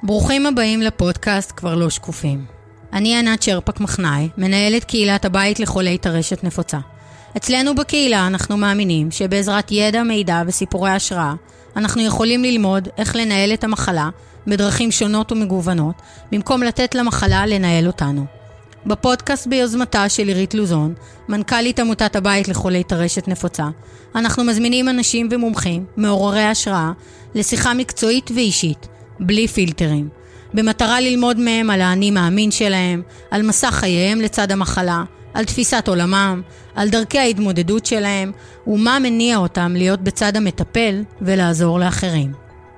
ברוכים הבאים לפודקאסט כבר לא שקופים. אני ענת שרפק מחנאי, מנהלת קהילת הבית לחולי טרשת נפוצה. אצלנו בקהילה אנחנו מאמינים שבעזרת ידע, מידע וסיפורי השראה, אנחנו יכולים ללמוד איך לנהל את המחלה בדרכים שונות ומגוונות, במקום לתת למחלה לנהל אותנו. בפודקאסט ביוזמתה של עירית לוזון, מנכ"לית עמותת הבית לחולי טרשת נפוצה, אנחנו מזמינים אנשים ומומחים, מעוררי השראה, לשיחה מקצועית ואישית, בלי פילטרים, במטרה ללמוד מהם על האני מאמין שלהם, על מסע חייהם לצד המחלה, על תפיסת עולמם, על דרכי ההתמודדות שלהם, ומה מניע אותם להיות בצד המטפל ולעזור לאחרים.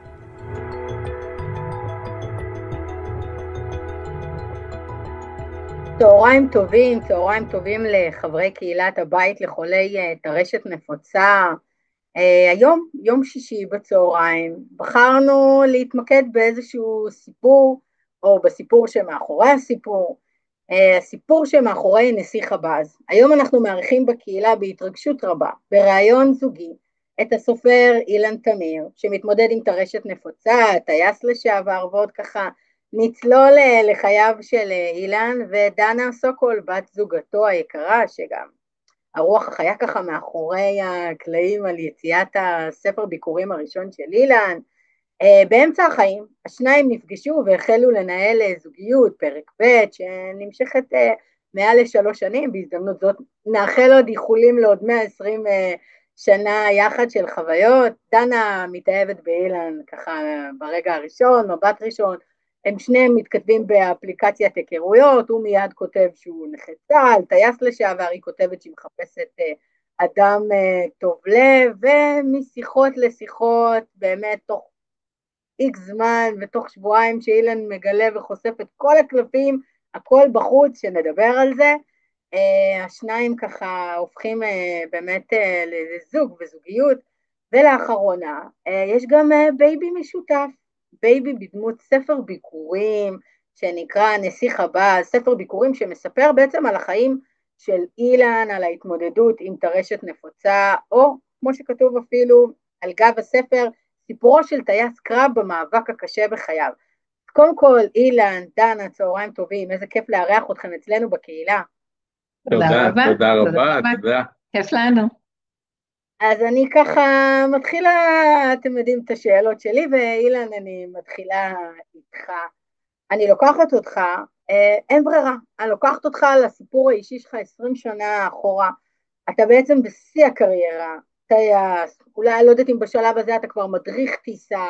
צהריים טובים לחברי קהילת הבית לחולי טרשת נפוצה. היום, יום שישי בצהריים, בחרנו להתמקד באיזשהו סיפור, או בסיפור שמאחורי הסיפור, הסיפור שמאחורי נסיך הבאז. היום אנחנו מארחים בקהילה בהתרגשות רבה, ברעיון זוגי, את הסופר אילן תמיר, שמתמודד עם טרשת נפוצה, טייס לשעבר, ועוד ככה נצלול לחייו של אילן, ודנה סוקול, בת זוגתו היקרה, שגם הרוח החיה ככה מאחורי הקלעים על יציאת הספר ביקורים הראשון של אילן. באמצע החיים, השניים נפגשו והחלו לנהל זוגיות, פרק ב' שנמשכת מעל ל3 שנים, בהזדמנות זאת נאחל עוד איחולים לעוד 120 שנה יחד של חוויות. דנה מתאהבת באילן ככה ברגע הראשון, מבט ראשון, הם שניהם מתכתבים באפליקציית היכרויות, הוא מיד כותב שהוא נכה צה"ל, טייס לשעבר, היא כותבת שהיא מחפשת אדם טוב לב, ומשיחות לשיחות, באמת תוך איקס זמן ותוך שבועיים שאילן מגלה וחושף את כל הקלפים, הכל בחוץ, שנדבר על זה. השניים ככה הופכים באמת לזוג וזוגיות, ולאחרונה יש גם בייבי משותף, בייבי בדמות ספר ביקורים שנקרא נסיך הבאז, ספר ביקורים שמספר בעצם על החיים של אילן, על ההתמודדות עם טרשת נפוצה, או כמו שכתוב אפילו על גב הספר, סיפורו של טייס קרב במאבק הקשה בחייו. קודם כל, אילן, דנה, צהריים טובים, איזה כיף לארח אתכם אצלנו בקהילה. תודה רבה. כיף לנו. אז אני ככה מתחילה, אתם יודעים את השאלות שלי, ואילן אני מתחילה איתך. אני לוקחת אותך, אין ברירה, אני לוקחת אותך לסיפור האישי שלך 20 שנה אחורה, אתה בעצם בשיא הקריירה, טייס, אולי לא יודעת אם בשלב הזה אתה כבר מדריך טיסה,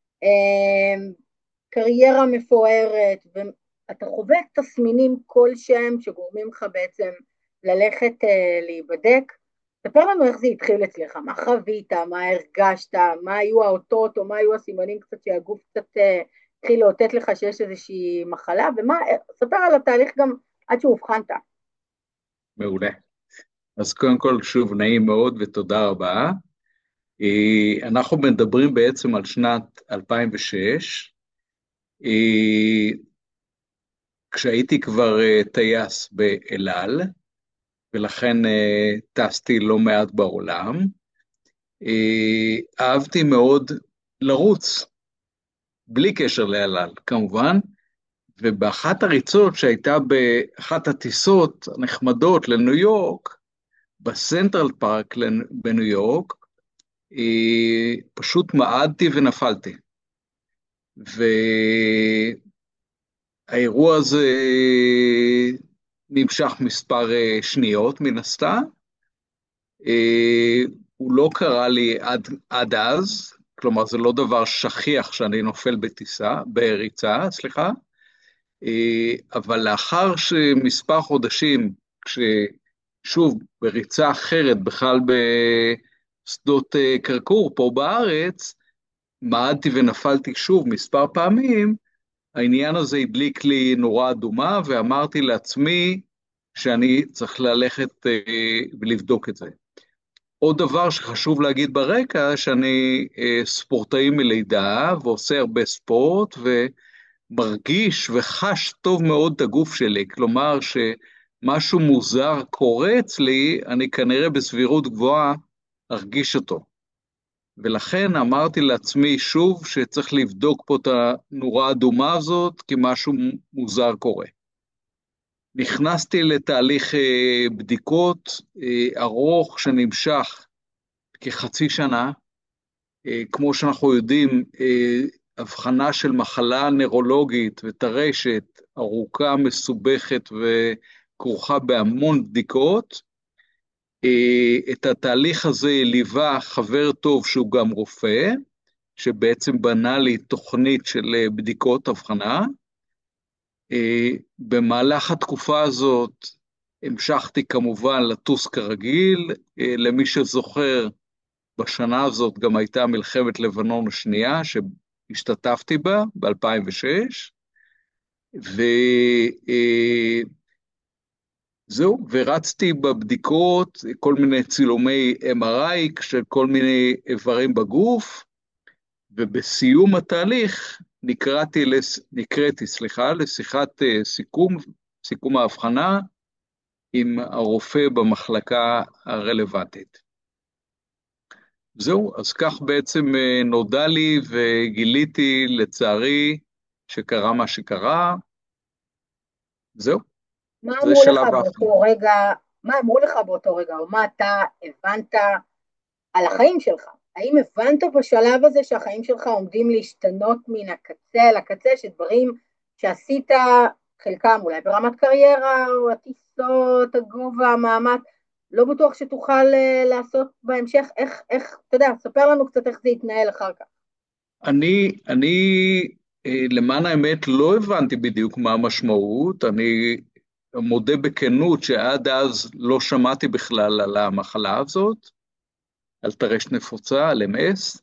קריירה מפוארת, ואתה חווה תסמינים כלשהם שגורמים לך בעצם ללכת להיבדק. ספר לנו איך זה התחיל אצלך, מה חווית, מה הרגשת, מה היו האותות או מה היו הסימנים קצת שהגוף קצת התחיל לאותת לך שיש איזושהי מחלה, ספר על התהליך גם עד שהובחנת. מעולה. אז קודם כל שוב נעים מאוד ותודה רבה. אנחנו מדברים בעצם על שנת 2006, כשהייתי כבר טייס באל על, ולכן טסתי לא מעט בעולם. אהבתי מאוד לרוץ, בלי קשר לאל על כמובן, ובאחת הריצות שהייתה באחת הטיסות הנחמדות לניו יורק, בסנטרל פארק בניו יורק, פשוט מעדתי ונפלתי. והאירוע הזה נמשך מספר שניות מן הסתם, הוא לא קרה לי עד אז, כלומר זה לא דבר שכיח שאני נופל בריצה, אבל לאחר שמספר חודשים, כששוב בריצה אחרת, בכלל בשדות קרקור פה בארץ, מעדתי ונפלתי שוב מספר פעמים, העניין הזה הדליק לי נורה אדומה, ואמרתי לעצמי שאני צריך ללכת ולבדוק את זה. עוד דבר שחשוב להגיד ברקע, שאני ספורטאי מלידה, ועושה הרבה ספורט, ומרגיש וחש טוב מאוד את הגוף שלי, כלומר שמשהו מוזר קורה אצלי, אני כנראה בסבירות גבוהה ארגיש אותו. ולכן אמרתי לעצמי שוב שצריך לבדוק פה את הנורה האדומה הזאת, כי משהו מוזר קורה. נכנסתי לתהליך בדיקות ארוך שנמשך כחצי שנה. כמו שאנחנו יודעים, הבחנה של מחלה נוירולוגית וטרשת ארוכה, מסובכת וכרוכה בהמון בדיקות. את התהליך הזה ליווה חבר טוב שהוא גם רופא, שבעצם בנה לי תוכנית של בדיקות הבחנה. במהלך התקופה הזאת המשכתי כמובן לטוס כרגיל. למי שזוכר, בשנה הזאת גם הייתה מלחמת לבנון השנייה שהשתתפתי בה ב-2006, זהו, ורצתי בבדיקות, כל מיני צילומי MRI של כל מיני איברים בגוף, ובסיום התהליך נקראתי לשיחת סיכום ההבחנה עם הרופא במחלקה הרלוונטית. זהו, אז כך בעצם נודע לי וגיליתי לצערי שקרה מה שקרה. זהו, זה שלב האחרון. מה אמרו לך באותו רגע, או מה אתה הבנת על החיים שלך? האם הבנת בשלב הזה שהחיים שלך עומדים להשתנות מן הקצה לקצה, שדברים שעשית, חלקם אולי ברמת קריירה, או הטיסות, הגובה, המאמץ, לא בטוח שתוכל לעשות בהמשך? איך, אתה יודע, ספר לנו קצת איך זה יתנהל אחר כך. אני למען האמת לא הבנתי בדיוק מה המשמעות. אני מודה בכנות שעד אז לא שמעתי בכלל על המחלה הזאת, על טרשת נפוצה, על MS,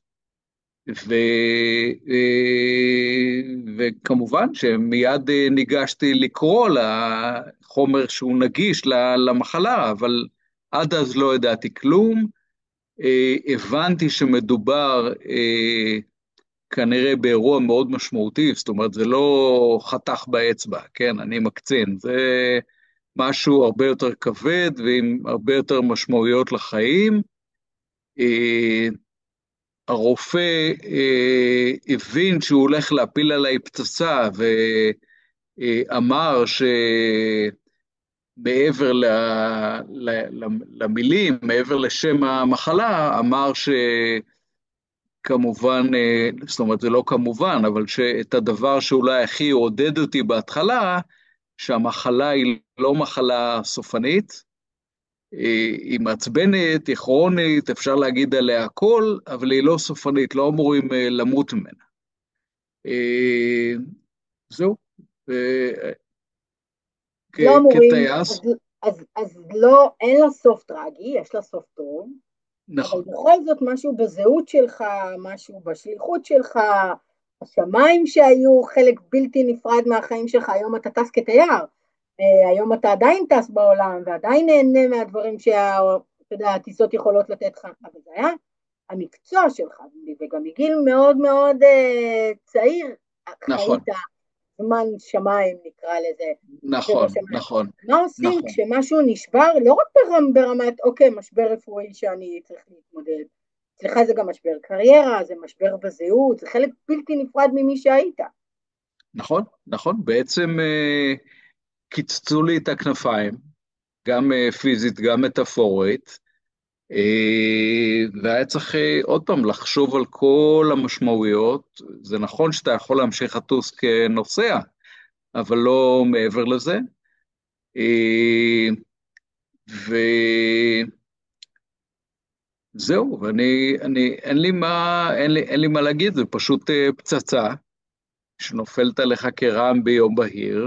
וכמובן שמיד ניגשתי לקרוא לחומר שהוא נגיש למחלה, אבל עד אז לא ידעתי כלום. הבנתי שמדובר כנראה באירוע מאוד משמעותי, זאת אומרת זה לא חתך באצבע, כן, אני מקצין, זה משהו הרבה יותר כבד ועם הרבה יותר משמעויות לחיים. הרופא הבין שהוא הולך להפיל עליי פצצה, ואמר שמעבר למילים, מעבר לשם המחלה, אמר שכמובן, זאת אומרת זה לא כמובן, אבל שאת הדבר שאולי הכי עודד אותי בהתחלה, שהמחלה היא לא מחלה סופנית, היא מעצבנת, היא כרונית, אפשר להגיד עליה הכל, אבל היא לא סופנית, לא אמורים למות ממנה. זהו. לא אמורים, אז לא, אין לה סוף טרגי, יש לה סוף טוב, נכון. אבל בכל זאת משהו בזהות שלך, משהו בשליחות שלך, השמיים שהיו חלק בלתי נפרד מהחיים שלך, היום אתה טס כתייר, היום אתה עדיין טס בעולם, ועדיין נהנה מהדברים שהטיסות יכולות לתת לך, אבל זה היה המקצוע שלך, וגם מגיל מאוד מאוד צעיר, נכון. חיית זמן שמיים נקרא לזה. נכון, נכון. מה עושים כשמשהו נשבר, לא רק ברמת, אוקיי, משבר רפואי שאני צריך להתמודד, אצלך זה גם משבר קריירה, זה משבר בזהות, זה חלק בלתי נפרד ממי שהיית. נכון, נכון, בעצם קיצצו לי את הכנפיים, גם פיזית, גם מטאפורית, והיה צריך עוד פעם לחשוב על כל המשמעויות. זה נכון שאתה יכול להמשיך לטוס כנוסע, אבל לא מעבר לזה. וזהו, אין לי מה להגיד, זה פשוט פצצה שנופלת עליך כרעם ביום בהיר,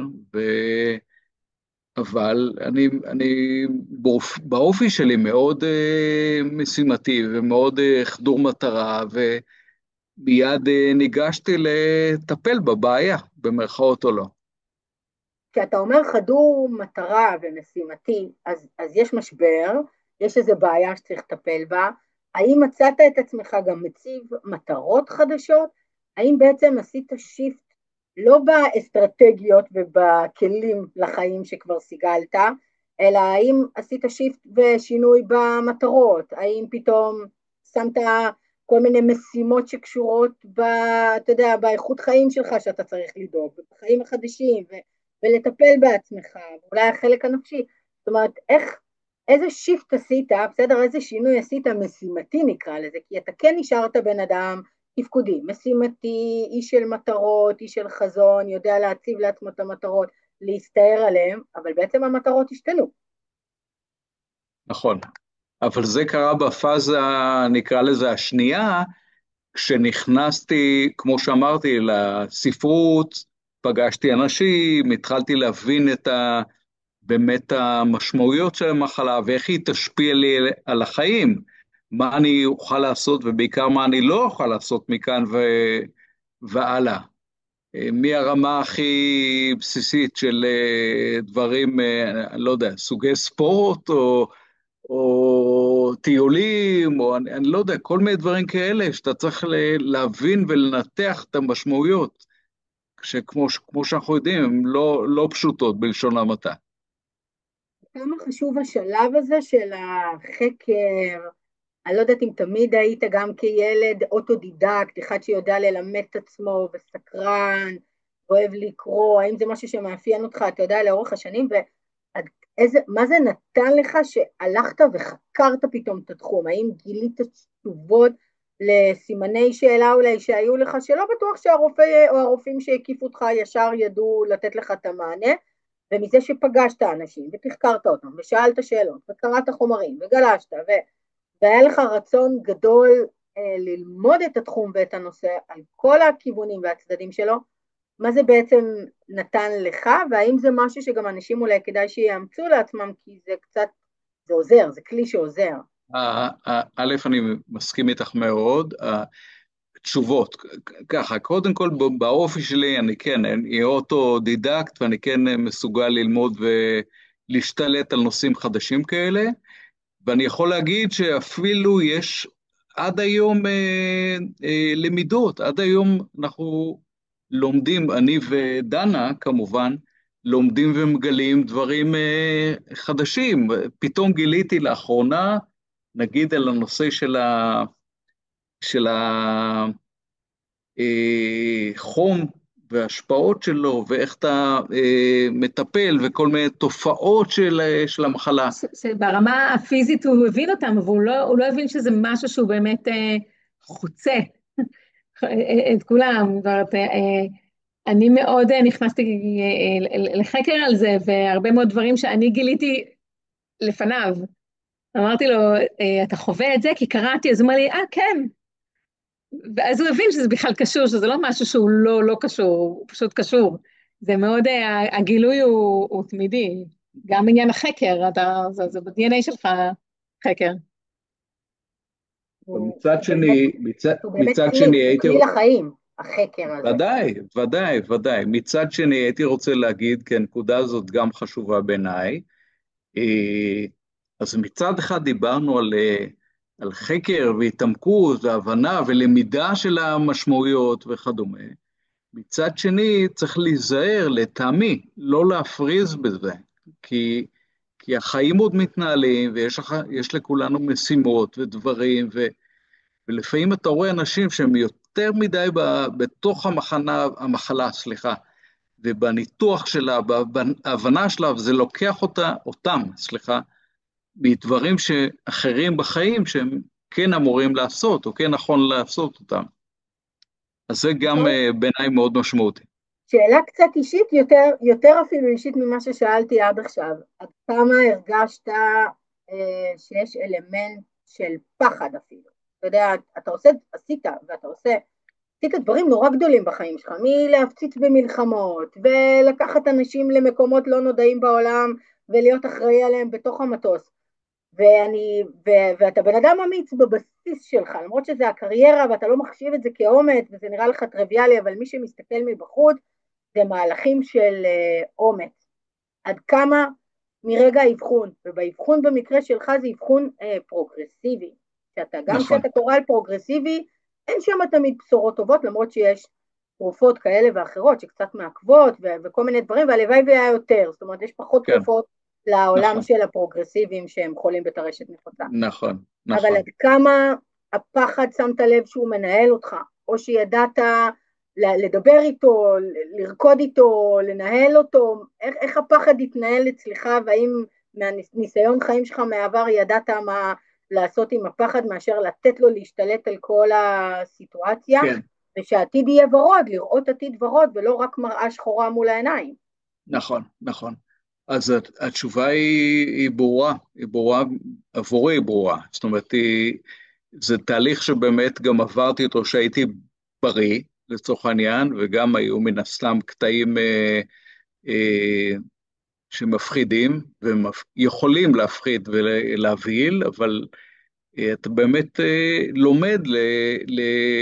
אבל אני באופי שלי מאוד משימתי ומאוד חדור מטרה, ומיד ניגשתי לטפל בבעיה, במרכאות או לא. כשאתה אומר חדור מטרה ומשימתי, אז יש משבר, יש איזו בעיה שצריך לטפל בה, האם מצאת את עצמך גם מציב מטרות חדשות? האם בעצם עשית שיפט לא באסטרטגיות ובכלים לחיים שכבר סיגלת, אלא האם עשית שיפט ושינוי במטרות? האם פתאום שמת כל מיני משימות שקשורות אתה יודע, באיכות חיים שלך שאתה צריך לדאוג, בחיים החדשים, ולטפל בעצמך, ואולי החלק הנפשי. זאת אומרת, איזה שיפט עשית, בסדר, איזה שינוי עשית משימתי נקרא לזה, כי אתה כן נשארת בן אדם תפקודי, משימתי, איש של מטרות, איש של חזון, יודע להציב לעצמו את המטרות, להסתער עליהם, אבל בעצם המטרות השתנו. נכון, אבל זה קרה בפאזה, נקרא לזה השנייה, כשנכנסתי, כמו שאמרתי, לספרות, פגשתי אנשים, התחלתי להבין באמת המשמעויות של המחלה, ואיך היא תשפיע לי על החיים, מה אני אוכל לעשות, ובעיקר מה אני לא אוכל לעשות מכאן והלאה. מהרמה הכי בסיסית של דברים, אני לא יודע, סוגי ספורט, או טיולים, או אני לא יודע, כל מיני דברים כאלה, שאתה צריך להבין ולנתח את המשמעויות, שכמו שאנחנו יודעים, הן לא פשוטות בלשון המעטה. כמה חשוב השלב הזה של החקר, אני לא יודעת אם תמיד היית גם כילד אוטודידקט, אחד שיודע ללמד את עצמו וסקרן, אוהב לקרוא, האם זה משהו שמאפיין אותך, אתה יודע, לאורך השנים, מה זה נתן לך שהלכת וחקרת פתאום את התחום, האם גילית תשובות לסימני שאלה אולי שהיו לך, שלא בטוח שהרופא או הרופאים שהקיפו אותך ישר ידעו לתת לך את המענה, ומזה שפגשת אנשים ותחקרת אותם ושאלת שאלות וקראת חומרים וגלשת והיה לך רצון גדול ללמוד את התחום ואת הנושא על כל הכיוונים והצדדים שלו, מה זה בעצם נתן לך, והאם זה משהו שגם אנשים אולי כדאי שיאמצו לעצמם, כי זה קצת, זה עוזר, זה כלי שעוזר. א', אני מסכים איתך מאוד, תשובות, ככה, קודם כל באופי שלי אני כן, אני אוטודידקט ואני כן מסוגל ללמוד ולהשתלט על נושאים חדשים כאלה, ואני יכול להגיד שאפילו יש עד היום למידות, עד היום אנחנו לומדים, אני ודנה כמובן, לומדים ומגלים דברים חדשים. פתאום גיליתי לאחרונה, נגיד על הנושא של החום וההשפעות שלו, ואיך אתה מטפל, וכל מיני תופעות של המחלה. שברמה הפיזית הוא הבין אותם, אבל הוא לא הבין שזה משהו שהוא באמת חוצה את כולם. אני מאוד נכנסתי לחקר על זה, והרבה מאוד דברים שאני גיליתי לפניו. אמרתי לו, אתה חווה את זה? כי קראתי, אז הוא אומר לי, כן. ואז הוא הבין שזה בכלל קשור, שזה לא משהו שהוא לא קשור, הוא פשוט קשור. זה מאוד, הגילוי הוא תמידי. גם עניין החקר, זה ב-DNA שלך חקר. מצד שני, הוא כלי לחיים, החקר הזה. ודאי. מצד שני, הייתי רוצה להגיד, כי הנקודה הזאת גם חשובה בעיניי, אז מצד אחד דיברנו על חקר והתעמקות והבנה ולמידה של המשמעויות וכדומה. מצד שני, צריך להיזהר, לטעמי, לא להפריז בזה, כי החיים עוד מתנהלים, ויש לכולנו משימות ודברים, ולפעמים אתה רואה אנשים שהם יותר מדי בתוך המחלה, ובניתוח שלה, בהבנה שלה, וזה לוקח אותם, מדברים שאחרים בחיים, שהם כן אמורים לעשות, או כן נכון לעשות אותם. אז זה גם בעיניי מאוד משמעותי. שאלה קצת אישית, יותר אפילו אישית ממה ששאלתי עד עכשיו. עד כמה הרגשת שיש אלמנט של פחד אפילו? אתה יודע, עשית דברים נורא גדולים בחיים שלך, מלהפציץ במלחמות, ולקחת אנשים למקומות לא נודעים בעולם, ולהיות אחראי עליהם בתוך המטוס. ואתה בן אדם אמיץ בבסיס שלך, למרות שזה הקריירה ואתה לא מחשיב את זה כאומץ וזה נראה לך טריוויאלי, אבל מי שמסתכל מבחוץ זה מהלכים של אומץ. עד כמה מרגע האבחון, ובאבחון במקרה שלך זה אבחון פרוגרסיבי, גם כשאתה קורא על פרוגרסיבי, אין שם תמיד בשורות טובות, למרות שיש תרופות כאלה ואחרות שקצת מעכבות וכל מיני דברים, והלוואי והיה יותר, זאת אומרת יש פחות תרופות לעולם של הפרוגרסיביים שהם חולים בטרשת נפוצה. נכון. אבל עד כמה הפחד שמת לב שהוא מנהל אותך, או שידעת לדבר איתו, לרקוד איתו, לנהל אותו, איך הפחד התנהל אצלך, והאם מהניסיון חיים שלך מעבר ידעת מה לעשות עם הפחד, מאשר לתת לו להשתלט על כל הסיטואציה, כן, ושהעתיד יהיה ורוד, לראות עתיד ורוד, ולא רק מראה שחורה מול העיניים. נכון, נכון. אז התשובה היא ברורה, עבורי היא ברורה. זאת אומרת, זה תהליך שבאמת גם עברתי אותו שהייתי בריא, לצורך העניין, וגם היו מן הסתם קטעים אה, שמפחידים, ויכולים להפחיד ולהבהיל, אבל אתה באמת לומד ל,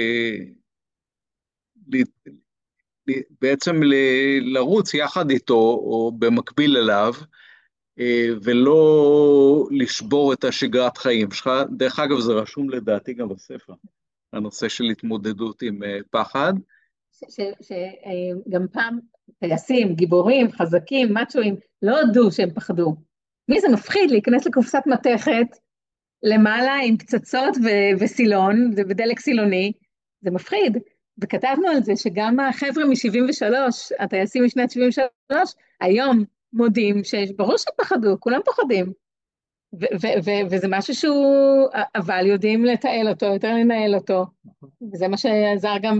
ל, בעצם לרוץ יחד איתו, או במקביל אליו, ולא לשבור את השגרת חיים שלך. דרך אגב, זה רשום לדעתי גם בספר, הנושא של התמודדות עם פחד. שגם פעם טייסים, גיבורים, חזקים, מאצ'ואים, לא הודו שהם פחדו. מי זה מפחיד להיכנס לקופסת מתכת, למעלה עם פצצות וסילון, ודלק סילוני, זה מפחיד. וכתבנו על זה שגם החבר'ה מ-73, הטייסים משנת 73, היום מודים שברור שפחדו, כולם פוחדים. וזה משהו שהוא, אבל יודעים לתעל אותו, יותר לנהל אותו. וזה מה שעזר גם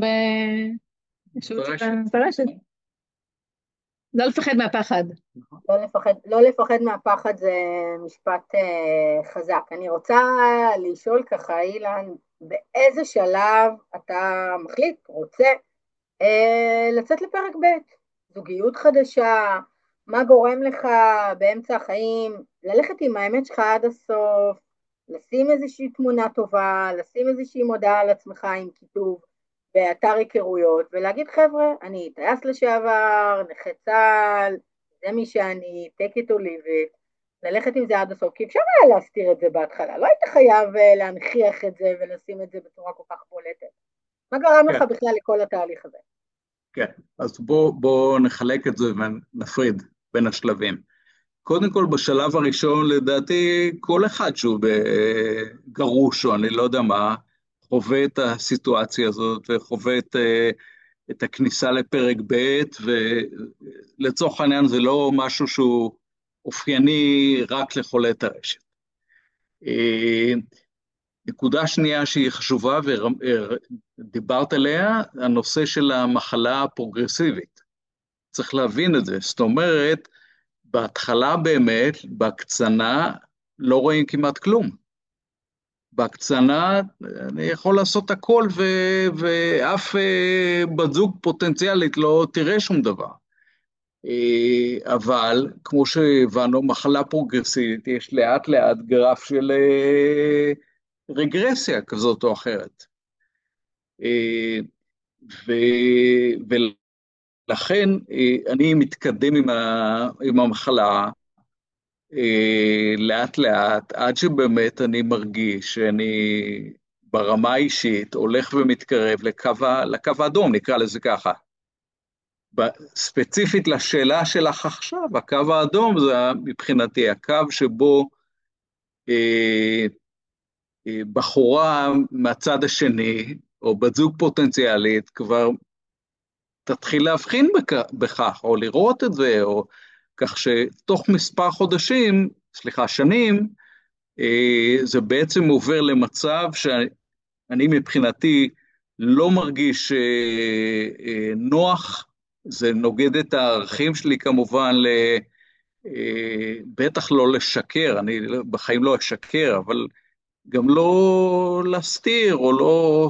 ברשת. לא לפחד מהפחד. לא לפחד מהפחד זה משפט חזק. אני רוצה לשאול ככה, אילן, באיזה שלב אתה מחליט, רוצה, לצאת לפרק ב', זוגיות חדשה, מה גורם לך באמצע החיים, ללכת עם האמת שלך עד הסוף, לשים איזושהי תמונה טובה, לשים איזושהי מודעה על עצמך עם כיתוב באתר היכרויות, ולהגיד חבר'ה, אני טייס לשעבר, נכה צה"ל, זה מי שאני, take it or leave it, ללכת עם זה עד הסוף, כי אפשר היה להסתיר את זה בהתחלה, לא היית חייב להנכיח את זה ולשים את זה בצורה כל כך בולטת. מה גרם לך בכלל לכל התהליך הזה? כן, אז בוא נחלק את זה ונפריד בין השלבים. קודם כל, בשלב הראשון, לדעתי, כל אחד שהוא גרוש, או אני לא יודע מה, חווה את הסיטואציה הזאת, וחווה את הכניסה לפרק ב', ולצורך העניין זה לא משהו שהוא אופייני רק לחולי טרשת. נקודה שנייה שהיא חשובה, ודיברת עליה, הנושא של המחלה הפרוגרסיבית. צריך להבין את זה, זאת אומרת, בהתחלה באמת, בהקצנה, לא רואים כמעט כלום. בהקצנה אני יכול לעשות הכל, ואף בת זוג פוטנציאלית לא תראה שום דבר. אבל, כמו שהבנו, מחלה פרוגרסיבית, יש לאט לאט גרף של רגרסיה כזאת או אחרת. ולכן אני מתקדם עם המחלה לאט לאט, עד שבאמת אני מרגיש שאני ברמה האישית הולך ומתקרב לקו האדום, נקרא לזה ככה. ספציפית לשאלה שלך עכשיו, הקו האדום זה מבחינתי הקו שבו בחורה מהצד השני, או בת זוג פוטנציאלית, כבר תתחיל להבחין בכך, או לראות את זה, או כך שתוך מספר חודשים, שנים, זה בעצם עובר למצב שאני מבחינתי לא מרגיש נוח, זה נוגד את הערכים שלי כמובן, בטח לא לשקר, אני בחיים לא אשקר, אבל גם לא להסתיר, או לא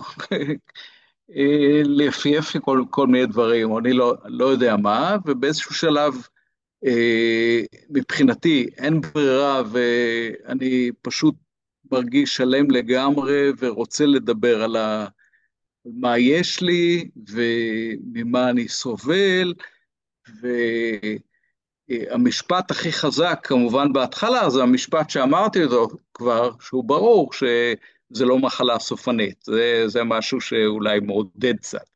לפייף כל מיני דברים, או אני לא יודע מה, ובאיזשהו שלב, מבחינתי אין ברירה, ואני פשוט מרגיש שלם לגמרי, ורוצה לדבר על מה יש לי, וממה אני סובל, והמשפט הכי חזק, כמובן בהתחלה, זה המשפט שאמרתי אותו כבר, שהוא ברור שזה לא מחלה סופנית, זה משהו שאולי מעודד קצת,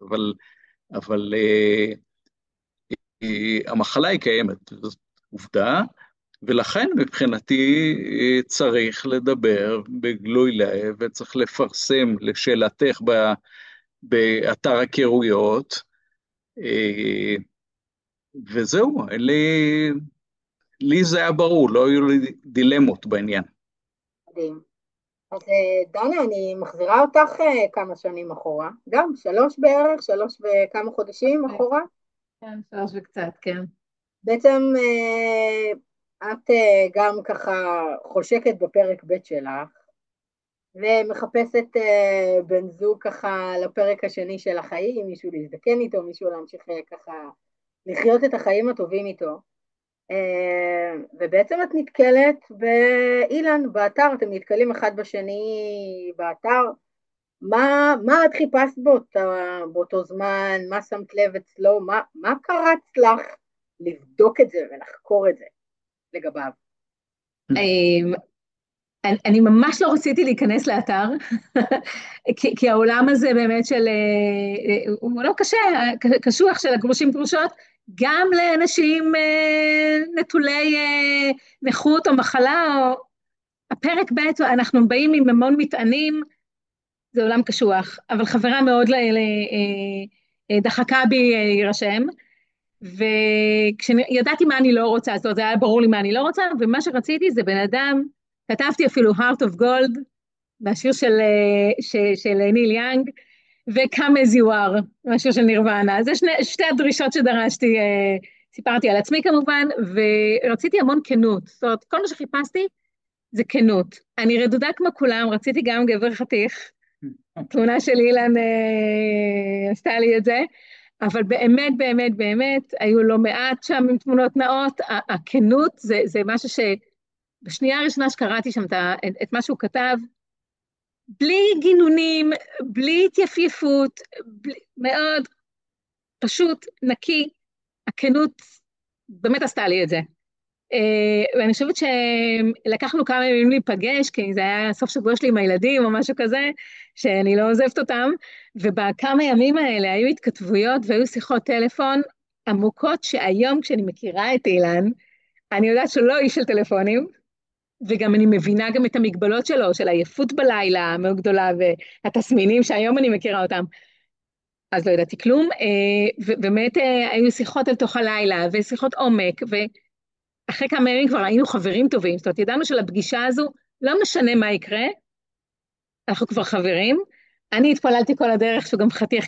אבל המחלה היא קיימת, זאת עובדה, ולכן מבחינתי צריך לדבר בגלוי לב, וצריך לפרסם לשאלתך באתר הכרויות, וזהו, לי זה היה ברור, לא היו לי דילמות בעניין. מדהים. אז דנה, אני מחזירה אותך כמה שנים אחורה, גם 3 בערך, 3 וכמה חודשים אחורה. כן, 3 וקצת, כן. בעצם את גם ככה חושקת בפרק ב' שלך, ומחפשת בן זוג ככה לפרק השני של החיים, מישהו להזדקן איתו, מישהו להמשיך ככה לחיות את החיים הטובים איתו. ובעצם את נתקלת באילן, באתר, אתם נתקלים אחד בשני באתר. מה את חיפשת באותו זמן, מה שמת לב אצלו, מה קרץ לך לבדוק את זה ולחקור את זה לגביו? אני ממש לא רציתי להיכנס לאתר, כי העולם הזה באמת הוא לא קשה, קשוח של הגרושים גרושות, גם לאנשים נטולי נכות או מחלה, או הפרק ב' אנחנו באים עם המון מטענים, זה עולם קשוח, אבל חברה מאוד דחקה בי יירשם, וכשידעתי מה אני לא רוצה, זאת אומרת, זה היה ברור לי מה אני לא רוצה, ומה שרציתי זה בן אדם, כתבתי אפילו Heart of Gold, מהשיר של ניל יאנג, ו-Come as you are, מהשיר של נירוונה. זה שתי הדרישות שדרשתי, סיפרתי על עצמי כמובן, ורציתי המון כנות, זאת אומרת, כל מה שחיפשתי זה כנות. אני רדודה כמו כולם, רציתי גם גבר חתיך, תמונה של אילן עשתה לי את זה, אבל באמת, באמת, באמת, היו לא מעט שם עם תמונות נאות, הכנות זה משהו שבשנייה הראשונה שקראתי שם את מה שהוא כתב, בלי גינונים, בלי התייפייפות, מאוד פשוט, נקי, הכנות באמת עשתה לי את זה. ואני חושבת שלקחנו כמה ימים להיפגש, כי זה היה סוף שבוע שלי עם הילדים או משהו כזה, שאני לא עוזבת אותם, ובכמה ימים האלה היו התכתבויות והיו שיחות טלפון עמוקות, שהיום כשאני מכירה את אילן, אני יודעת שהוא לא איש של טלפונים, וגם אני מבינה גם את המגבלות שלו, של עייפות בלילה מאוד גדולה, והתסמינים שהיום אני מכירה אותם, אז לא ידעתי כלום, ובאמת היו שיחות אל תוך הלילה, ושיחות עומק, אחרי כמה ימים כבר היינו חברים טובים, זאת אומרת, ידענו שלפגישה הזו, לא משנה מה יקרה, אנחנו כבר חברים, אני התפללתי כל הדרך שהוא גם חתיך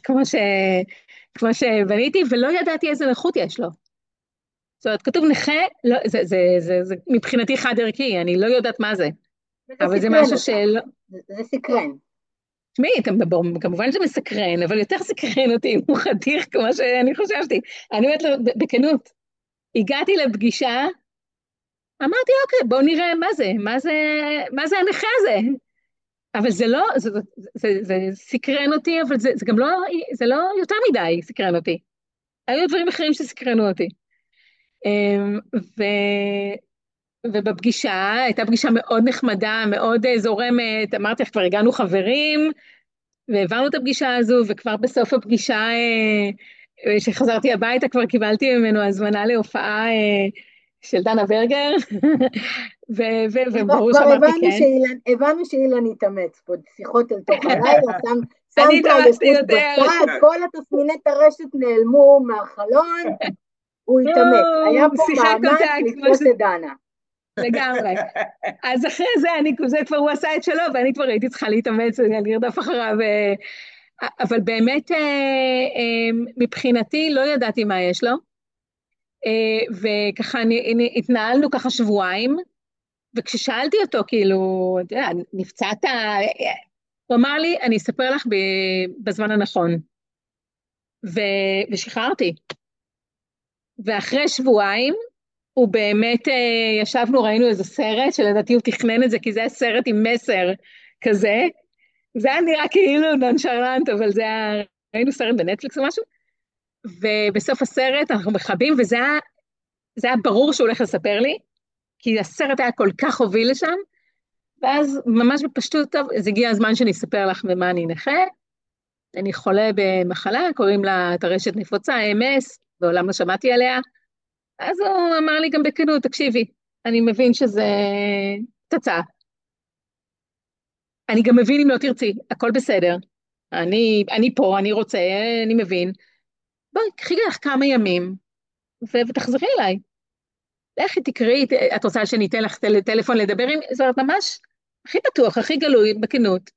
כמו שבניתי, ולא ידעתי איזה נכות יש לו. זאת אומרת, כתוב נכה, לא, זה מבחינתי חד ערכי, אני לא יודעת מה זה, אבל זה משהו שלא... זה סקרן. תשמעי, כמובן זה מסקרן, אבל יותר סקרן אותי אם הוא חתיך כמו שאני חשבתי. אני אומרת לו, בכנות, הגעתי לפגישה, אמרתי, אוקיי, בואו נראה מה זה הנכה הזה. אבל זה לא, זה סקרן אותי, אבל זה גם לא, זה לא יותר מדי סקרן אותי. היו דברים אחרים שסקרנו אותי. ובפגישה, הייתה פגישה מאוד נחמדה, מאוד זורמת, אמרתי לך, כבר הגענו חברים, והעברנו את הפגישה הזו, וכבר בסוף הפגישה, שחזרתי הביתה, כבר קיבלתי ממנו הזמנה להופעה של דנה ברגר, וברור שאמרתי כן. הבנו שאילן התאמץ פה, שיחות אל תוך הלילה, שמת עייפות בצד, כל התסמיני טרשת נעלמו מהחלון, הוא התאמץ, היה פה מאמץ לתפוס את דנה. לגמרי. אז אחרי זה כבר הוא עשה את שלו, ואני כבר הייתי צריכה להתאמץ, לרדוף אחריו, אבל באמת מבחינתי לא ידעתי מה יש לו, וככה התנהלנו ככה שבועיים, וכששאלתי אותו, כאילו, אתה יודע, נפצעת, הוא אמר לי, אני אספר לך בזמן הנכון, ושחררתי. ואחרי שבועיים, הוא באמת, ישבנו, ראינו איזה סרט, שלדעתי הוא תכנן את זה, כי זה היה סרט עם מסר כזה, זה היה נראה כאילו נונשלנט, אבל זה היה, ראינו סרט בנטפליקס או משהו, ובסוף הסרט אנחנו מחבים, וזה היה ברור שהוא הולך לספר לי, כי הסרט היה כל כך הוביל לשם, ואז ממש בפשטות טוב, אז הגיע הזמן שאני אספר לך במה אני נכה, אני חולה במחלה, קוראים לה טרשת נפוצה, MS, בעולם לא שמעתי עליה, אז הוא אמר לי גם בכנות, תקשיבי, אני מבין שזה פצצה. אני גם מבין אם לא תרצי, הכל בסדר. אני פה, אני רוצה, אני מבין. בואי, קחי לך כמה ימים, ותחזרי אליי. לכי תקראי, את רוצה שאני אתן לך טלפון לדבר עם, זאת אומרת, ממש הכי פתוח, הכי גלוי, בכנות.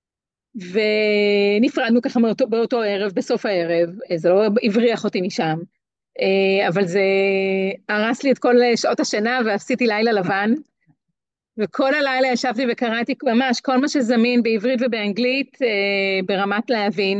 ונפרדנו ככה באותו ערב, בסוף הערב, זה לא הבריח אותי משם, אבל זה הרס לי את כל שעות השינה, ועשיתי לילה לבן, וכל הלילה ישבתי וקראתי ממש כל מה שזמין בעברית ובאנגלית, ברמת להבין,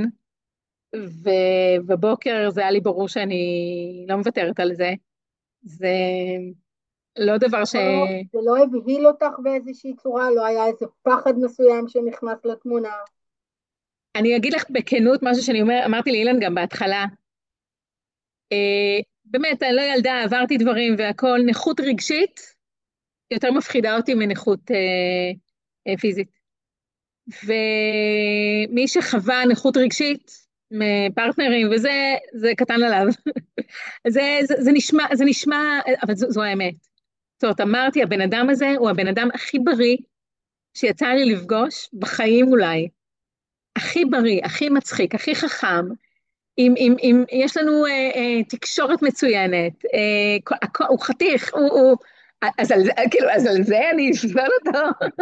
ובבוקר זה היה לי ברור שאני לא מוותרת על זה. זה לא דבר זה לא הבהיל אותך באיזושהי צורה? לא היה איזה פחד מסוים שנכנס לתמונה? אני אגיד לך בכנות משהו שאני אמרתי לאילן גם בהתחלה, באמת, אני לא ילדה, עברתי דברים והכל, נכות רגשית יותר מפחידה אותי מנכות פיזית. ומי שחווה נכות רגשית מפרטנרים וזה, זה קטן עליו. זה נשמע, אבל זו האמת. זאת אומרת, אמרתי, הבן אדם הזה הוא הבן אדם הכי בריא שיצא לי לפגוש בחיים אולי. הכי בריא, הכי מצחיק, הכי חכם. אם יש לנו תקשורת מצוינת, הוא חתיך, אז על זה אני אסבל אותו.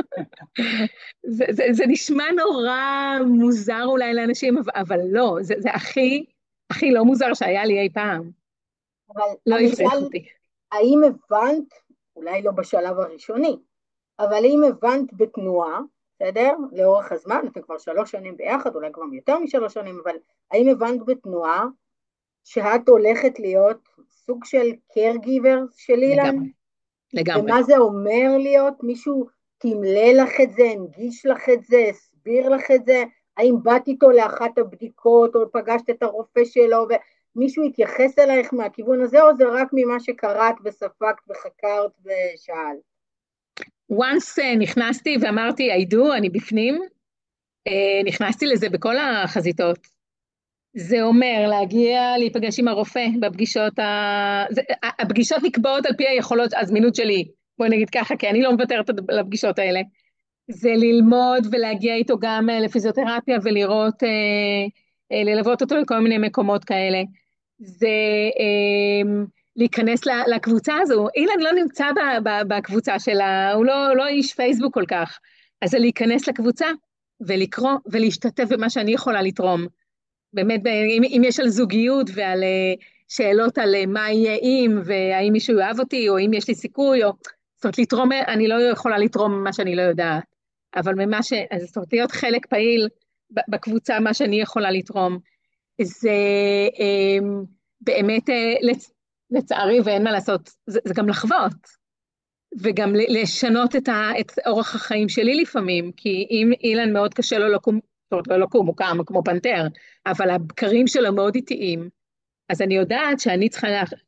זה נשמע נורא מוזר אולי לאנשים, אבל לא, זה הכי לא מוזר שהיה לי אי פעם. אבל לא אני הבריח אשאל, אותי. האם הבנת, אולי לא בשלב הראשוני, אבל האם הבנת בתנועה, בסדר? לאורך הזמן, אתם כבר 3 שנים ביחד, אולי כבר יותר מ3 שנים, אבל האם הבנת בתנועה שאת הולכת להיות סוג של caregiver של אילן? לגמרי, לגמרי. ומה זה אומר להיות? מישהו תמלא לך את זה, הנגיש לך את זה, הסביר לך את זה? האם באת איתו לאחת הבדיקות, או פגשת את הרופא שלו, ומישהו התייחס אלייך מהכיוון הזה, או זה רק ממה שקראת וספקת וחקרת ושאלת? once נכנסתי ואמרתי, I do, אני בפנים, נכנסתי לזה בכל החזיתות. זה אומר להגיע, להיפגש עם הרופא בפגישות, הפגישות נקבעות על פי היכולות, הזמינות שלי, בואי נגיד ככה, כי אני לא מוותרת על הפגישות האלה. זה ללמוד ולהגיע איתו גם לפיזיותרפיה ולראות, ללוות אותו לכל מיני מקומות כאלה. זה להיכנס לקבוצה הזו. אילן לא נמצא בקבוצה שלה, הוא לא איש פייסבוק כל כך. אז זה להיכנס לקבוצה ולקרוא ולהשתתף במה שאני יכולה לתרום. באמת, אם יש על זוגיות ועל שאלות על מה יהיה אם, והאם מישהו יאהב אותי, או אם יש לי סיכוי, או... זאת אומרת, לתרום, אני לא יכולה לתרום מה שאני לא יודעת, אבל אז זאת אומרת, להיות חלק פעיל בקבוצה, מה שאני יכולה לתרום, זה באמת, לצערי, ואין מה לעשות, זה גם לחוות, וגם לשנות את אורח החיים שלי לפעמים, כי אם אילן מאוד קשה לו לקום, זאת אומרת, לא לקום, הוא קם כמו פנתר, אבל הבקרים שלו מאוד איטיים, אז אני יודעת שאני צריכה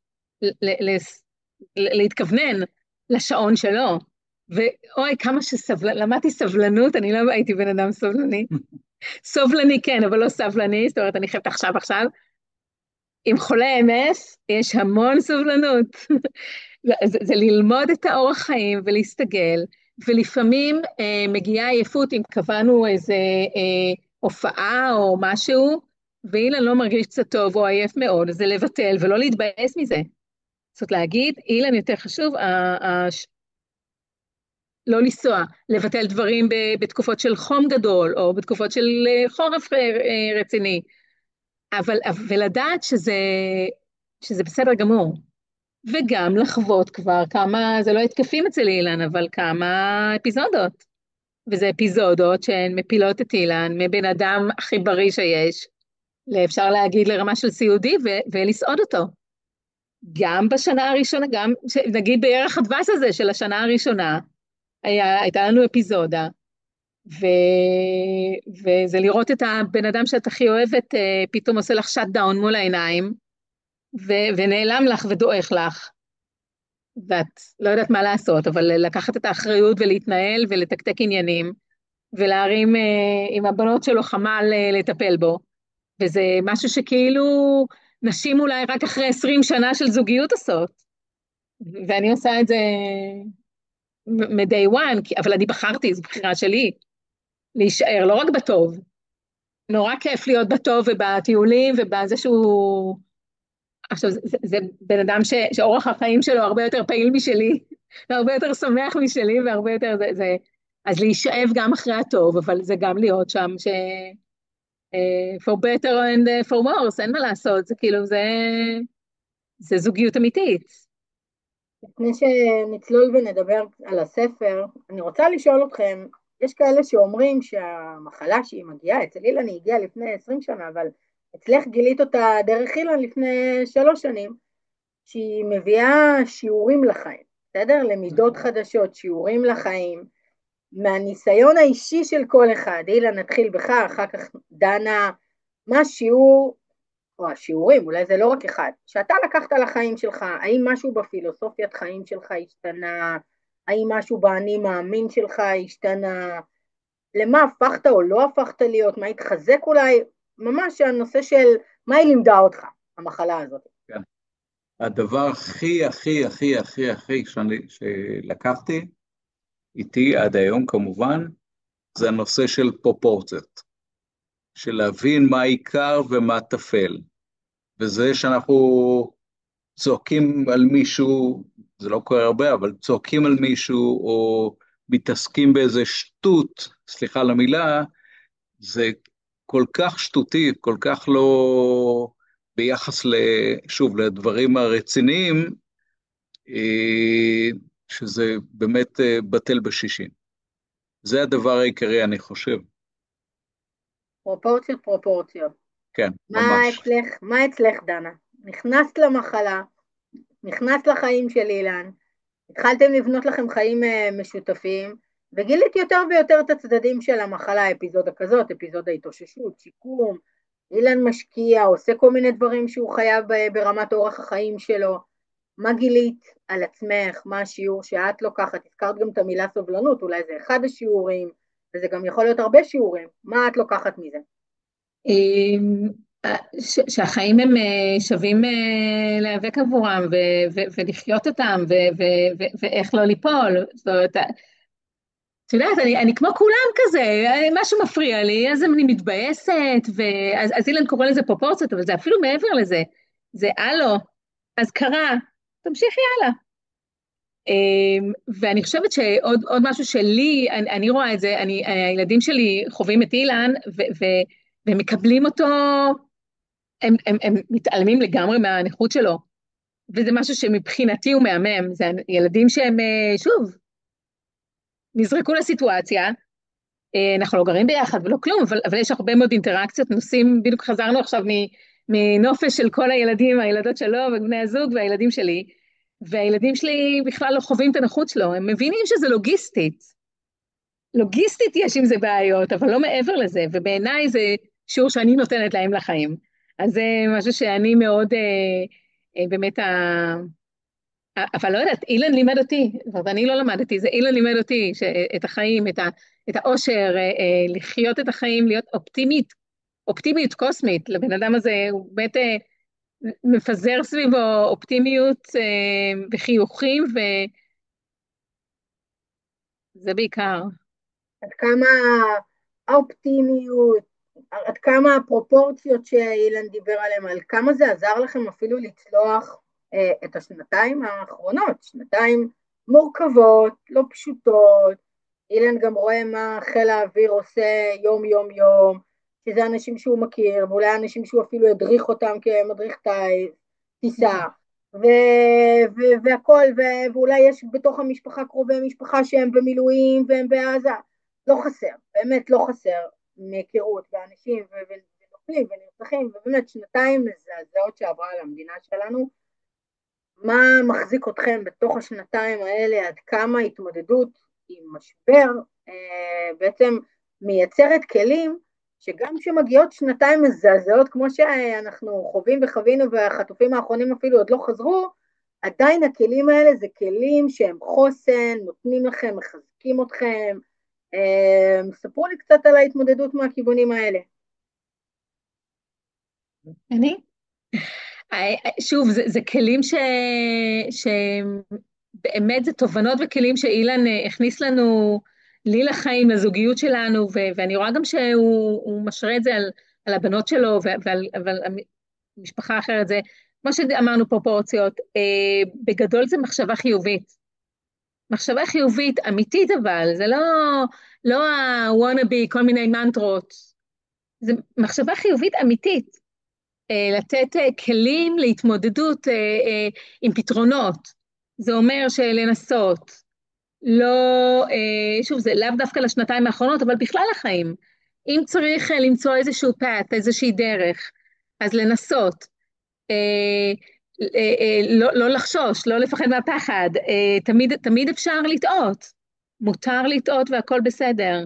להתכוונן לשעון שלו, ואוי, כמה למדתי סבלנות, אני לא הייתי בן אדם סבלני, סובלני כן, אבל לא סבלני, זאת אומרת, אני חייבת עכשיו, עם חולה MS, יש המון סבלנות, זה ללמוד את האורח חיים ולהסתגל, ולפעמים מגיעה עייפות אם קבענו איזה הופעה או משהו, ואילן לא מרגיש קצת טוב או עייף מאוד, אז זה לבטל ולא להתבאס מזה. זאת אומרת להגיד, אילן יותר חשוב, לא לנסוע, לבטל דברים בתקופות של חום גדול, או בתקופות של חורף רציני, ולדעת שזה בסדר גמור. וגם לחוות כבר כמה, זה לא התקפים אצל אילן, אבל כמה אפיזודות. וזה אפיזודות שהן מפילות את אילן, מבן אדם הכי בריא שיש, אפשר להגיד לרמה של סיעודי, ולסעוד אותו. גם בשנה הראשונה, גם נגיד בערך הדבס הזה של השנה הראשונה, הייתה לנו אפיזודה, וזה לראות את הבן אדם שאת הכי אוהבת, פתאום עושה לך שאט דאון מול העיניים, ונעלם לך ודואך לך, ואת לא יודעת מה לעשות, אבל לקחת את האחריות ולהתנהל ולתקתק עניינים, ולהרים עם הבנות שלו חמ"ל לטפל בו, וזה משהו שכאילו נשים אולי רק אחרי 20 שנה של זוגיות עושות, ואני עושה את זה מ-day one, אבל אני בחרתי, זו בחירה שלי, להישאר לא רק בטוב. נורא כיף להיות בטוב ובטיולים ובזה שהוא... עכשיו, זה בן אדם שאורח החיים שלו הרבה יותר פעיל משלי, והרבה יותר שמח משלי, והרבה יותר אז להישאב גם אחרי הטוב, אבל זה גם להיות שם for better and for worse, אין מה לעשות, זה כאילו, זה זוגיות אמיתית. לפני שנצלול ונדבר על הספר, אני רוצה לשאול אתכם, יש כאלה שאומרים שהמחלה שהיא מגיעה, אצל אילן היא הגיעה לפני 20 שנה, אבל אצלך גילית אותה דרך אילן לפני 3 שנים, שהיא מביאה שיעורים לחיים, בסדר? למידות חדשות, שיעורים לחיים, מהניסיון האישי של כל אחד. אילן, נתחיל בך, אחר כך דנה, מה השיעור, או השיעורים, אולי זה לא רק אחד, שאתה לקחת לחיים שלך, האם משהו בפילוסופיית חיים שלך השתנה, האם משהו באני מאמין שלך השתנה, למה הפכת או לא הפכת להיות, מה התחזק אולי, ממש הנושא של מה היא לימדה אותך, המחלה הזאת. כן. הדבר הכי, הכי, הכי, הכי, הכי שלקחתי איתי עד היום כמובן, זה הנושא של פרופורציות, של להבין מה העיקר ומה טפל. וזה שאנחנו צועקים על מישהו, זה לא קורה הרבה, אבל צועקים על מישהו או מתעסקים באיזה שטות, סליחה על המילה, זה כל כך שטותי, כל כך לא ביחס שוב, לדברים הרציניים, שזה באמת בטל בשישים. זה הדבר העיקרי, אני חושב. פרופורציות, פרופורציות. כן, ממש. מה אצלך, דנה? נכנסת למחלה, נכנסת לחיים של אילן, התחלתם לבנות לכם חיים משותפים, וגילית יותר ויותר את הצדדים של המחלה, אפיזודה כזאת, אפיזודה התאוששות, שיקום, אילן משקיע, עושה כל מיני דברים שהוא חייב ברמת אורח החיים שלו. מה גילית על עצמך? מה השיעור שאת לוקחת? הזכרת גם את המילה סובלנות, אולי זה אחד השיעורים, וזה גם יכול להיות הרבה שיעורים. מה את לוקחת מזה? שהחיים הם שווים להיאבק עבורם ולחיות אותם ואיך לא ליפול. זאת אומרת, את יודעת, אני כמו כולם כזה, משהו מפריע לי, אז אני מתבאסת, אז אילן קורא לזה פרופורציות, אבל זה אפילו מעבר לזה, זה הלו, אז קרה, תמשיכי הלאה. ואני חושבת שעוד משהו שלי, אני רואה את זה, הילדים שלי חווים את אילן, ומקבלים אותו, הם מתעלמים לגמרי מהנכות שלו, וזה משהו שמבחינתי הוא מהמם, זה ילדים שהם, שוב, נזרקו לסיטואציה, אנחנו לא גרים ביחד ולא כלום, אבל יש הרבה מאוד אינטראקציות, נושאים, בדיוק חזרנו עכשיו מנופש של כל הילדים, הילדות שלו ובני הזוג והילדים שלי, והילדים שלי בכלל לא חווים את הנוחות שלו, הם מבינים שזה לוגיסטית, לוגיסטית יש עם זה בעיות, אבל לא מעבר לזה, ובעיניי זה שיעור שאני נותנת להם לחיים, אז זה משהו שאני מאוד, באמת, אבל לא יודעת, אילן לימד אותי, זאת אני לא למדתי, זה אילן לימד אותי את החיים, את האושר, לחיות את החיים, להיות אופטימיות קוסמית, לבן אדם הזה הוא באמת מפזר סביבו אופטימיות וחיוכים, וזה בעיקר. עד כמה האופטימיות, עד כמה הפרופורציות שאילן דיבר עליהן, על כמה זה עזר לכם אפילו לצלוח את השנתיים האחרונות, שנתיים מורכבות, לא פשוטות. אילן גם רואה מה חיל האוויר עושה יום יום יום, שזה אנשים שהוא מכיר, ואולי אנשים שהוא אפילו הדריך אותם כמדריך טיסה, והכל, ואולי יש בתוך המשפחה קרובי משפחה שהם במילואים והם בעזה, לא חסר, באמת לא חסר מהיכרות ואנשים ונופלים ונרצחים, ובאמת שנתיים מזעזעות שעברה על המדינה שלנו. מה מחזיק אתכם בתוך השנתיים האלה, עד כמה התמודדות עם משבר בעצם מייצרת כלים שגם כשמגיעות שנתיים מזעזעות כמו שאנחנו חווים וחווינו והחטופים האחרונים אפילו עוד לא חזרו, עדיין הכלים האלה זה כלים שהם חוסן, נותנים לכם, מחזקים אתכם. ספרו לי קצת על ההתמודדות מהכיוונים האלה. אני? שוב, זה כלים שבאמת זה תובנות וכלים שאילן הכניס לנו, לי לחיים, לזוגיות שלנו, ואני רואה גם שהוא משרה את זה על הבנות שלו ועל המשפחה אחרת, זה, כמו שאמרנו, פרופורציות, בגדול זה מחשבה חיובית. מחשבה חיובית אמיתית, אבל זה לא ה-wannabe, כל מיני מנטרות, זה מחשבה חיובית אמיתית. לתת כלים להתמודדות עם פתרונות. זה אומר שלנסות, לא, שוב, זה לאו דווקא לשנתיים האחרונות, אבל בכלל החיים. אם צריך למצוא איזשהו path, איזושהי דרך, אז לנסות. לא לחשוש, לא לפחד מהפחד. תמיד אפשר לטעות. מותר לטעות והכל בסדר.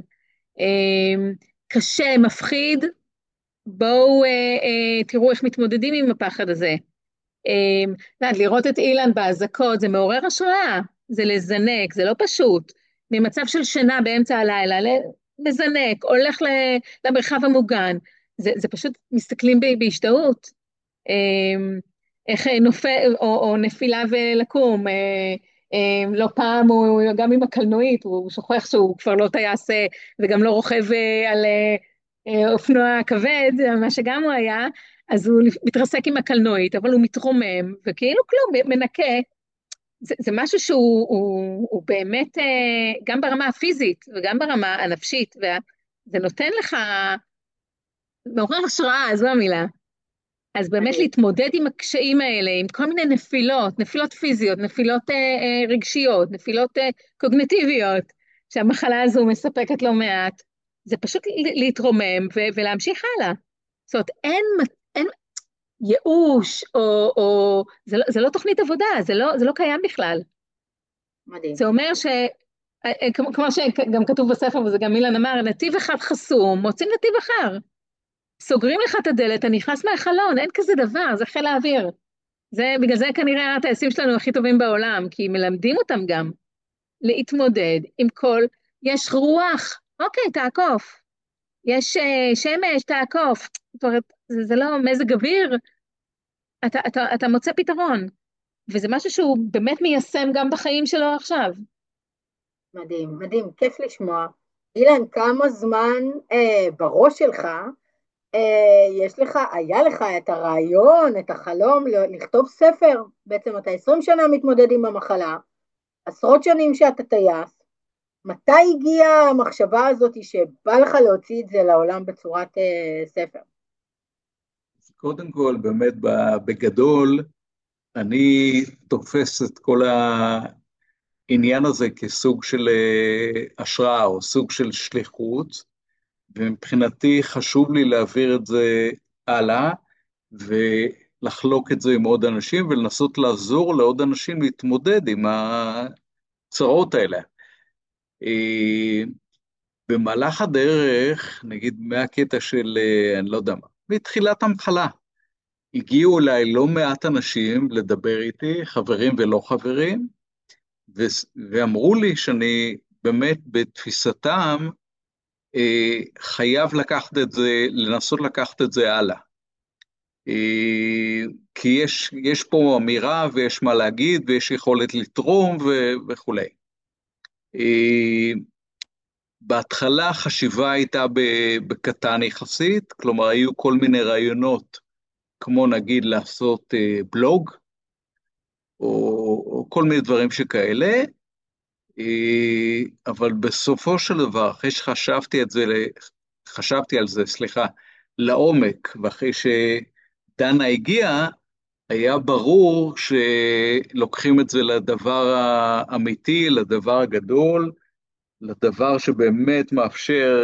קשה, מפחיד, בואו תראו איך מתמודדים עם הפחד הזה. לראות את אילן באזעקות, זה מעורר השראה, זה לזנק, זה לא פשוט. ממצב של שינה באמצע הלילה, לזנק, הולך למרחב המוגן, זה פשוט מסתכלים בהשתאות. איך נופל, או נפילה ולקום, לא פעם, גם עם הקלנועית, הוא שוכח שהוא כבר לא טייס וגם לא רוכב על אופנוע כבד, מה שגם הוא היה, אז הוא מתרסק עם הקלנועית, אבל הוא מתרומם, וכאילו כלום, מנקה. זה משהו שהוא באמת, גם ברמה הפיזית, וגם ברמה הנפשית, וזה נותן לך, מעורר השראה, זו המילה. אז באמת להתמודד עם הקשיים האלה, עם כל מיני נפילות, נפילות פיזיות, נפילות רגשיות, נפילות קוגניטיביות, שהמחלה הזו מספקת לא מעט, זה פשוט להתרומם ולהמשיך הלאה. זאת אומרת, אין ייאוש, זה לא תוכנית עבודה, זה לא קיים בכלל. מדהים. זה אומר כמו שגם כתוב בספר, וזה גם אילן אמר, נתיב אחד חסום, מוצאים נתיב אחר. סוגרים לך את הדלת, אתה נכנס מהחלון, אין כזה דבר, זה חיל האוויר. בגלל זה כנראה הטייסים שלנו הכי טובים בעולם, כי מלמדים אותם גם להתמודד עם כל, יש רוח, אוקיי, תעקוף. יש שמש, תעקוף. זאת אומרת, זה לא מזג אוויר, אתה מוצא פתרון. וזה משהו שהוא באמת מיישם גם בחיים שלו עכשיו. מדהים, מדהים, כיף לשמוע. אילן, כמה זמן בראש שלך היה לך את הרעיון, את החלום לכתוב ספר? בעצם אתה 20 שנה מתמודד עם המחלה, עשרות שנים שאתה טייס, מתי הגיעה המחשבה הזאת שבא לך להוציא את זה לעולם בצורת ספר? קודם כל, באמת בגדול, אני תופס את כל העניין הזה כסוג של השראה או סוג של שליחות, ומבחינתי חשוב לי להעביר את זה הלאה, ולחלוק את זה עם עוד אנשים, ולנסות לעזור לעוד אנשים להתמודד עם הצרות האלה. במהלך הדרך, נגיד מהקטע של, אני לא יודע מה, מתחילת המחלה, הגיעו אליי לא מעט אנשים לדבר איתי, חברים ולא חברים, ואמרו לי שאני באמת בתפיסתם חייב לקחת את זה, לנסות לקחת את זה הלאה. כי יש פה אמירה ויש מה להגיד ויש יכולת לתרום וכו'. בהתחלה החשיבה הייתה בקטן יחסית, כלומר היו כל מיני רעיונות, כמו נגיד לעשות בלוג, או כל מיני דברים שכאלה, אבל בסופו של דבר, אחרי שחשבתי על זה, לעומק, ואחרי שדנה הגיעה, היה ברור שלוקחים את זה לדבר האמיתי, לדבר הגדול, לדבר שבאמת מאפשר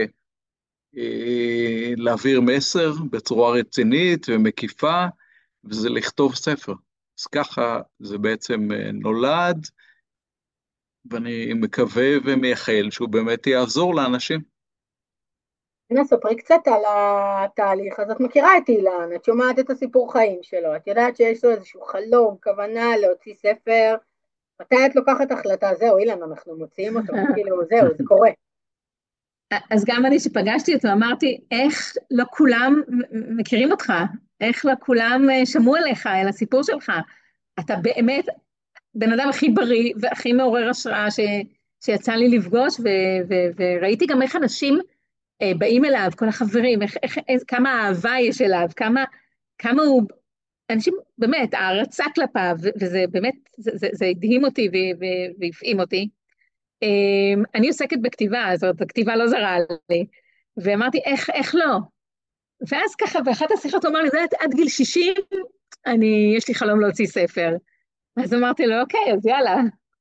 להעביר מסר בצורה רצינית ומקיפה, וזה לכתוב ספר. אז ככה זה בעצם נולד, ואני מקווה ומייחל שהוא באמת יעזור לאנשים. הנה, ספרי קצת על התהליך, אז את מכירה את אילן, את שומעת את הסיפור חיים שלו, את יודעת שיש לו איזשהו חלום, כוונה להוציא ספר, מתי את לוקחת החלטה, זהו אילן, אנחנו מוציאים אותו, כאילו זהו, זה קורה. אז גם אני שפגשתי אותו, אמרתי, איך לא כולם מכירים אותך? איך לא כולם שמעו עליך, על הסיפור שלך? אתה באמת בן אדם הכי בריא והכי מעורר השראה שיצא לי לפגוש, וראיתי גם איך אנשים באים אליו, כל החברים, כמה אהבה יש אליו, כמה הוא, אנשים באמת, הערצה כלפיו, וזה באמת, זה הדהים אותי והפעים אותי. אני עוסקת בכתיבה, זאת הכתיבה לא זרה לי, ואמרתי, איך לא? ואז ככה, באחת השיחות הוא אמר לי, יודעת, עד גיל 60, יש לי חלום להוציא ספר. אז אמרתי לו, אוקיי, אז יאללה.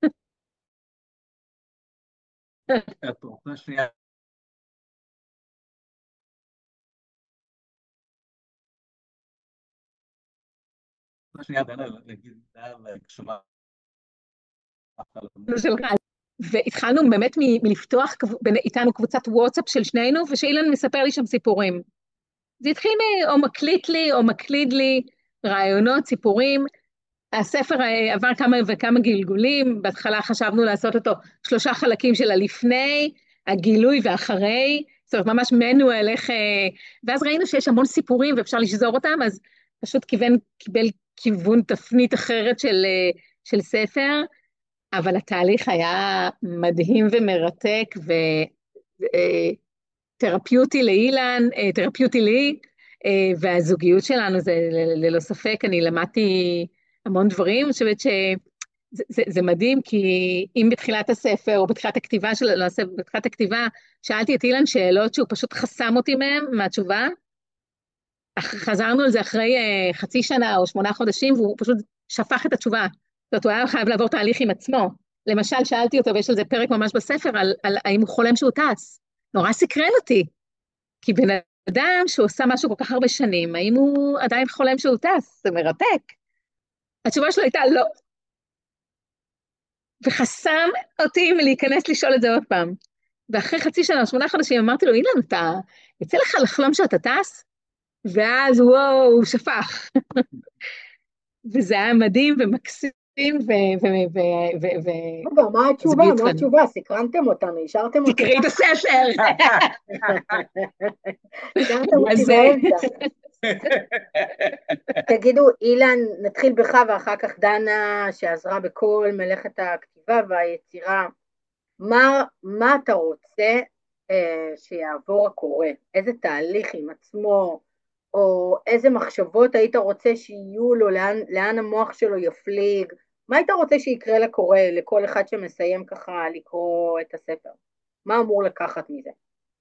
את רוצה שנייה? שנייה, דנה, להגיד, להגשמה. והתחלנו באמת מלפתוח איתנו קבוצת וואטסאפ של שנינו, ושאילן מספר לי שם סיפורים. זה התחיל או מקליט לי, או מקליד לי רעיונות, סיפורים. הספר עבר כמה וכמה גלגולים, בהתחלה חשבנו לעשות אותו 3 חלקים של הלפני, הגילוי ואחרי, זאת אומרת ממש מנואל איך, ואז ראינו שיש המון סיפורים ואפשר לשזור אותם, אז פשוט קיבל כיוון תפנית אחרת של ספר, אבל התהליך היה מדהים ומרתק, ותרפיוטי לאילן, תרפיוטי לי, והזוגיות שלנו זה ללא ספק, אני למדתי המון דברים, אני חושבת שזה מדהים, כי אם בתחילת הספר, או בתחילת הכתיבה בתחילת הכתיבה, שאלתי את אילן שאלות שהוא פשוט חסם אותי מהתשובה, חזרנו על זה אחרי חצי שנה או 8 חודשים, והוא פשוט שפך את התשובה. זאת אומרת, הוא היה חייב לעבור תהליך עם עצמו. למשל, שאלתי אותו, ויש על זה פרק ממש בספר, על האם הוא חולם שהוא טס. נורא סקרן אותי, כי בן אדם שהוא עושה משהו כל כך הרבה שנים, האם הוא עדיין חולם שהוא טס? זה מרתק. התשובה שלו הייתה לא. וחסם אותי מלהיכנס לשאול את זה עוד פעם. ואחרי חצי שנה, 8 חודשים, אמרתי לו, אילן, אתה יצא לך לחלום שאתה טס? ואז וואו, הוא שפך. וזה היה מדהים ומקסים מה התשובה? מה התשובה? סקרנתם אותנו, השארתם אותנו. תקראי את הספר. השארתם אותי באמצע. תגידו, אילן, נתחיל בך ואחר כך דנה, שעזרה בכל מלאכת הכתיבה והיצירה. מה אתה רוצה שיעבור הקורא? איזה תהליך עם עצמו, או איזה מחשבות היית רוצה שיהיו לו, לאן המוח שלו יפליג? מה היית רוצה שיקרה לקורא, לכל אחד שמסיים ככה לקרוא את הספר? מה אמור לקחת מזה?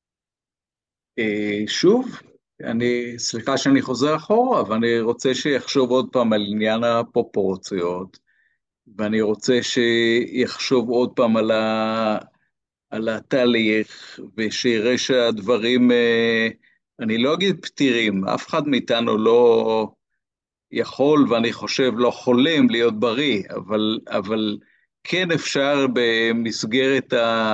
שוב, סליחה שאני חוזר אחורה, אבל אני רוצה שיחשוב עוד פעם על עניין הפרופורציות, ואני רוצה שיחשוב עוד פעם על התהליך, ושיראה שהדברים, אני לא אגיד פתירים, אף אחד מאיתנו לא יכול, ואני חושב לא חולם להיות בריא, אבל כן אפשר במסגרת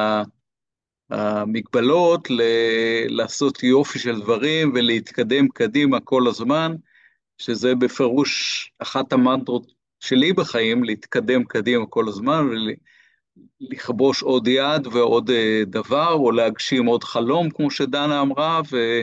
המגבלות לעשות יופי של דברים ולהתקדם קדימה כל הזמן, שזה בפירוש אחת המנטרות שלי בחיים, להתקדם קדימה כל הזמן ולכבוש עוד יד ועוד דבר, או להגשים עוד חלום, כמו שדנה אמרה,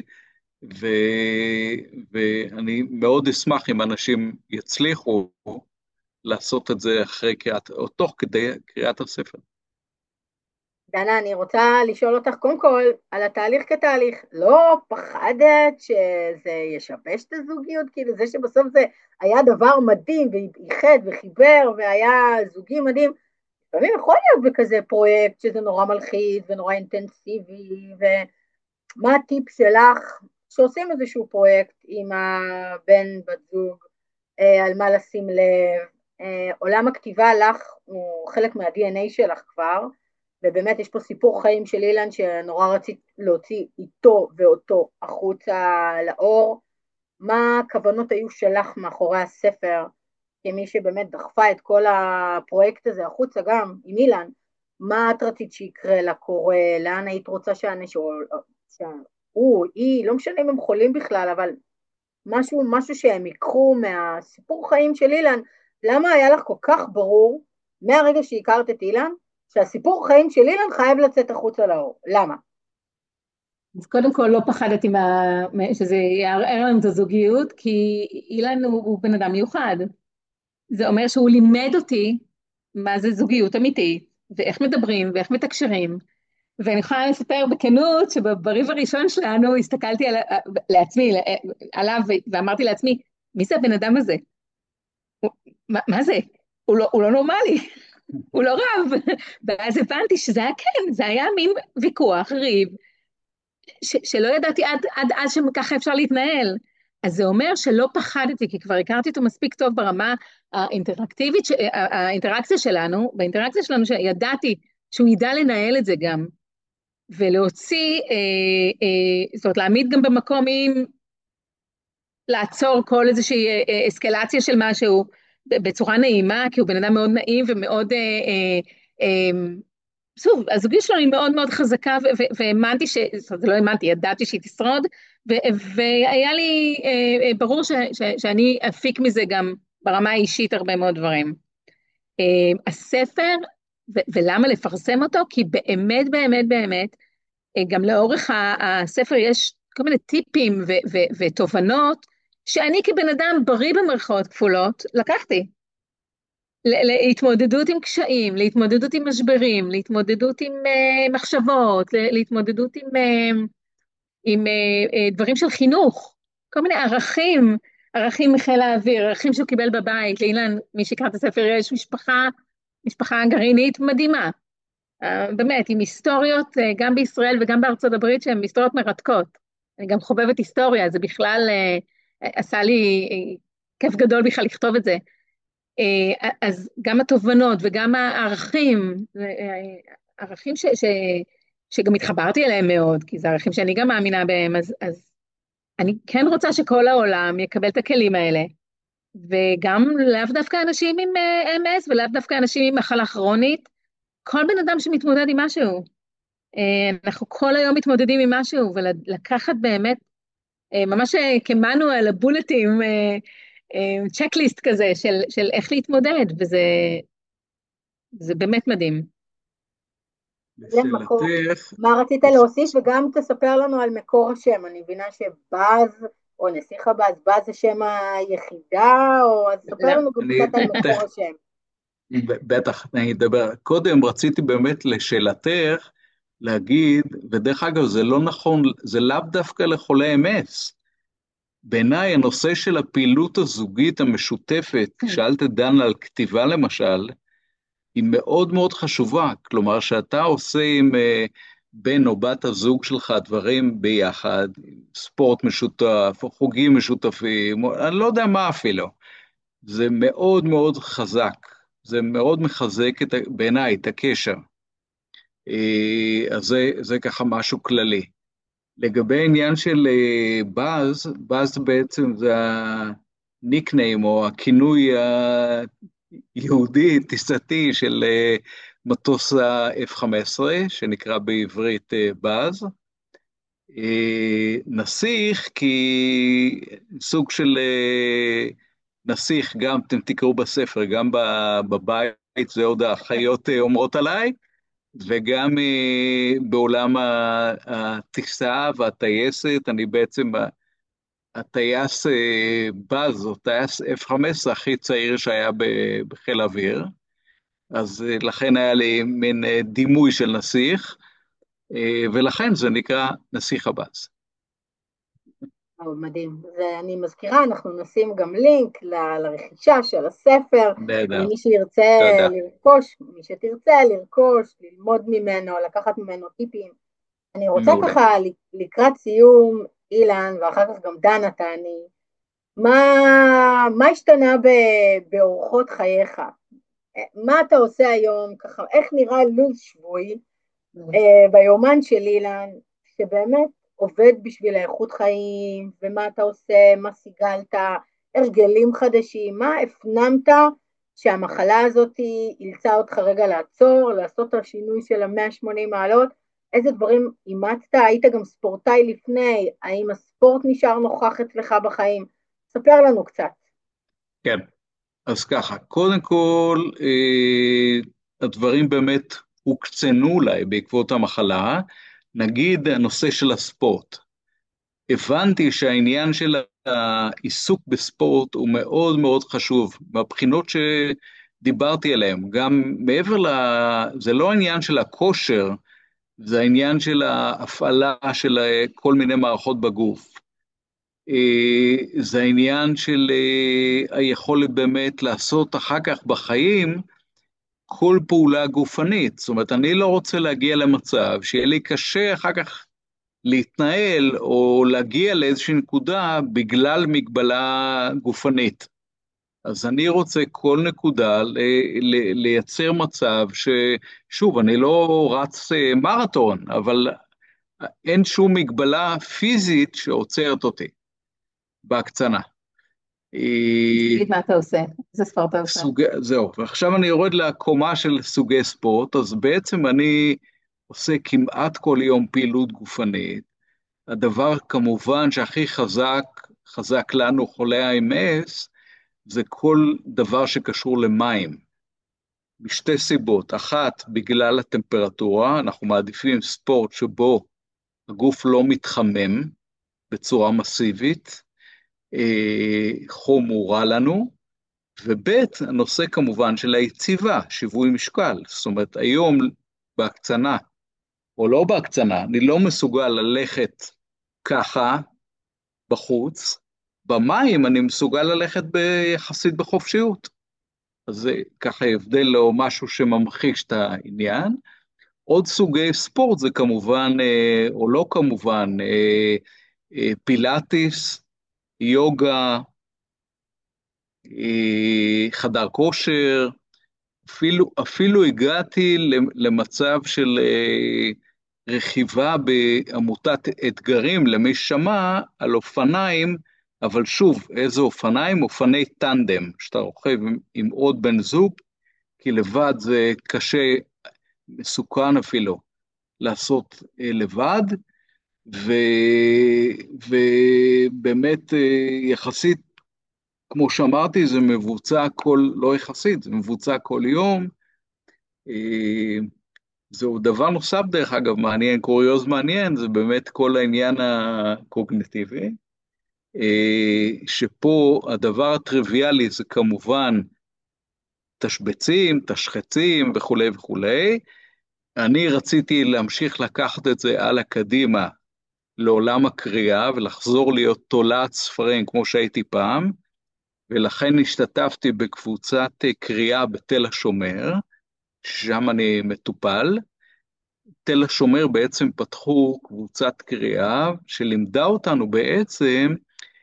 ואני מאוד אשמח אם אנשים יצליחו לעשות את זה אחרי או תוך כדי קריאת הספר. דנה, אני רוצה לשאול אותך קודם כל על התהליך כתהליך. לא פחדת שזה ישבש את הזוגיות? כאילו זה שבסוף זה היה דבר מדהים ואיחד וחיבר והיה זוגי מדהים, לפעמים יכול להיות בכזה פרויקט שזה נורא מלחיץ ונורא אינטנסיבי, ומה הטיפ שלך שעושים איזשהו פרויקט עם הבן בת זוג, על מה לשים לב? עולם הכתיבה לך הוא חלק מה-DNA שלך כבר, ובאמת יש פה סיפור חיים של אילן שנורא רצית להוציא איתו ואותו החוצה לאור. מה הכוונות היו שלך מאחורי הספר, כמי שבאמת דחפה את כל הפרויקט הזה החוצה גם עם אילן? מה את רצית שיקרה לקורא? לאן היית רוצה היא, לא משנה אם הם חולים בכלל, אבל משהו שהם יקחו מהסיפור חיים של אילן? למה היה לך כל כך ברור מהרגע שהכרת את אילן שהסיפור חיים של אילן חייב לצאת החוצה לאור? למה? אז קודם כל לא פחדתי שזה יערער לנו את הזוגיות, כי אילן הוא בן אדם מיוחד. זה אומר שהוא לימד אותי מה זה זוגיות אמיתית, ואיך מדברים ואיך מתקשרים. ואני יכולה לספר בכנות שבריב הראשון שלנו הסתכלתי לעצמי, עליו, ואמרתי לעצמי, מי זה הבן אדם הזה? מה זה? הוא לא נורמלי, הוא לא רב. ואז הבנתי שזה היה כן, זה היה מין ויכוח, ריב, שלא ידעתי עד אז שככה אפשר להתנהל. אז זה אומר שלא פחדתי, כי כבר הכרתי אותו מספיק טוב ברמה האינטראקטיבית, האינטראקציה שלנו, באינטראקציה שלנו שידעתי שהוא ידע לנהל את זה גם, ולהוציא, זאת אומרת, להעמיד גם במקום עם לעצור כל איזושהי אסקלציה של משהו בצורה נעימה, כי הוא בן אדם מאוד נעים ומאוד, שוב, הזוגיות שלנו היא מאוד מאוד חזקה, והאמנתי זאת אומרת, לא האמנתי, ידעתי שהיא תשרוד, והיה לי ברור שאני אפיק מזה גם ברמה האישית הרבה מאוד דברים. הספר, ולמה לפרסם אותו? כי באמת, באמת, באמת, גם לאורך הספר יש כל מיני טיפים ותובנות, שאני כבן אדם בריא במרכאות כפולות, לקחתי. להתמודדות עם קשיים, להתמודדות עם משברים, להתמודדות עם מחשבות, להתמודדות עם דברים של חינוך, כל מיני ערכים, ערכים מחיל האוויר, ערכים שהוא קיבל בבית. לאילן, מי שקרא את הספר, יש משפחה גרעינית מדהימה. באמת, עם היסטוריות, גם בישראל וגם בארצות הברית, שהן היסטוריות מרתקות. אני גם חובבת היסטוריה, זה בכלל עשה לי כיף גדול בכלל לכתוב את זה. אז גם התובנות וגם הערכים, ערכים שגם התחברתי אליהם מאוד, כי זה ערכים שאני גם מאמינה בהם, אז אני כן רוצה שכל העולם יקבל את הכלים האלה, וגם לאו דווקא אנשים עם MS, ולאו דווקא אנשים עם מחלה כרונית, כל בן אדם שמתמודד עם משהו, אנחנו כל היום מתמודדים עם משהו, ולקחת באמת, ממש כמנואל, הבולטים, צ'קליסט כזה של איך להתמודד, וזה באמת מדהים. לשאלתך, מה רצית להוסיף? וגם תספר לנו על מקור השם. אני מבינה שבאז, או נסיך הבאז, באז זה שם היחידה, או אז ספר לנו גם קצת על מקור השם. בטח, אני אדבר. קודם רציתי באמת לשאלתך להגיד, ודרך אגב זה לא נכון, זה לאו דווקא לחולי MS. בעיניי הנושא של הפעילות הזוגית המשותפת, שאלת דן על כתיבה למשל, היא מאוד מאוד חשובה. כלומר, שאתה עושה עם בן או בת הזוג שלך דברים ביחד, ספורט משותף, או חוגים משותפים, או, אני לא יודע מה אפילו. זה מאוד מאוד חזק. זה מאוד מחזק בעיניי את הקשר. אז זה ככה משהו כללי. לגבי העניין של באז, באז בעצם זה הניקניים או הכינוי היהודי, טיסתי של מטוס ה-F-15, שנקרא בעברית באז. נסיך, כי סוג של נסיך, גם אתם תקראו בספר, גם בבית, זה עוד החיות אומרות עליי, וגם בעולם הטיסה והטייסת, אני בעצם הטייס באז, או טייס F-15 הכי צעיר שהיה בחיל האוויר, אז לכן היה לי מין דימוי של נסיך, ולכן זה נקרא נסיך הבאז. מדהים. ואני מזכירה, אנחנו נשים גם לינק לרכישה של הספר, למי שירצה לרכוש, מי שתרצה לרכוש, ללמוד ממנו, לקחת ממנו טיפים. אני רוצה ככה לקראת סיום, אילן, ואחר כך גם דנה תעני, מה השתנה באורחות חייך? מה אתה עושה היום, ככה, איך נראה לוז שבועי ביומן של אילן, שבאמת עובד בשביל האיכות חיים, ומה אתה עושה, מה סיגלת, הרגלים חדשים, מה הפנמת שהמחלה הזאת אילצה אותך רגע לעצור, לעשות את השינוי של 180 מעלות, איזה דברים אימצת, היית גם ספורטאי לפני, האם הספורט נשאר נוכח אצלך בחיים? ספר לנו קצת. כן, אז ככה, קודם כל, הדברים באמת הוקצנו אולי בעקבות המחלה, נגיד הנושא של הספורט. הבנתי שהעניין של העיסוק בספורט הוא מאוד מאוד חשוב, מהבחינות שדיברתי עליהן, גם מעבר זה לא העניין של הכושר, זה העניין של ההפעלה של כל מיני מערכות בגוף. זה העניין של היכולת באמת לעשות אחר כך בחיים כל פעולה גופנית. זאת אומרת, אני לא רוצה להגיע למצב שיהיה לי קשה אחר כך להתנהל או להגיע לאיזושהי נקודה בגלל מגבלה גופנית. אז אני רוצה כל נקודה לייצר מצב ששוב, אני לא רץ מרתון, אבל אין שום מגבלה פיזית שעוצרת אותי בהקצנה. תגיד מה אתה עושה, איזה ספורט אתה עושה. זהו, ועכשיו אני יורד לקומה של סוגי ספורט, אז בעצם אני עושה כמעט כל יום פעילות גופנית. הדבר כמובן שהכי חזק לנו חולי ה-MS, זה כל דבר שקשור למים. משתי סיבות, אחת, בגלל הטמפרטורה, אנחנו מעדיפים ספורט שבו הגוף לא מתחמם בצורה מסיבית, חום הוא רע לנו, ובית, הנושא כמובן של היציבה, שיווי משקל, זאת אומרת, היום בהקצנה, או לא בהקצנה, אני לא מסוגל ללכת ככה בחוץ, במים אני מסוגל ללכת יחסית בחופשיות. אז זה ככה הבדל לו משהו שממחיש את העניין. עוד סוגי ספורט זה כמובן, או לא כמובן, פילאטיס, יוגה, חדר כושר, אפילו הגעתי למצב של רכיבה בעמותת אתגרים, למי שמע על אופניים, אבל שוב, איזה אופניים? אופני טנדם, שאתה רוכב עם עוד בן זוג, כי לבד זה קשה, מסוכן אפילו, לעשות לבד, ובאמת יחסית, כמו שאמרתי, זה מבוצע לא יחסית, זה מבוצע כל יום. זהו דבר נוסף דרך אגב מעניין, קוריוז מעניין, זה באמת כל העניין הקוגניטיבי, שפה הדבר הטריוויאלי זה כמובן תשבצים, תשחצים וכו' וכו'. אני רציתי להמשיך לקחת את זה הלאה קדימה לעולם הקריאה ולחזור להיות תולעת ספרים כמו שהייתי פעם, ולכן השתתפתי בקבוצת קריאה בתל השומר, שם אני מטופל. תל השומר בעצם פתחו קבוצת קריאה שלימדה אותנו בעצם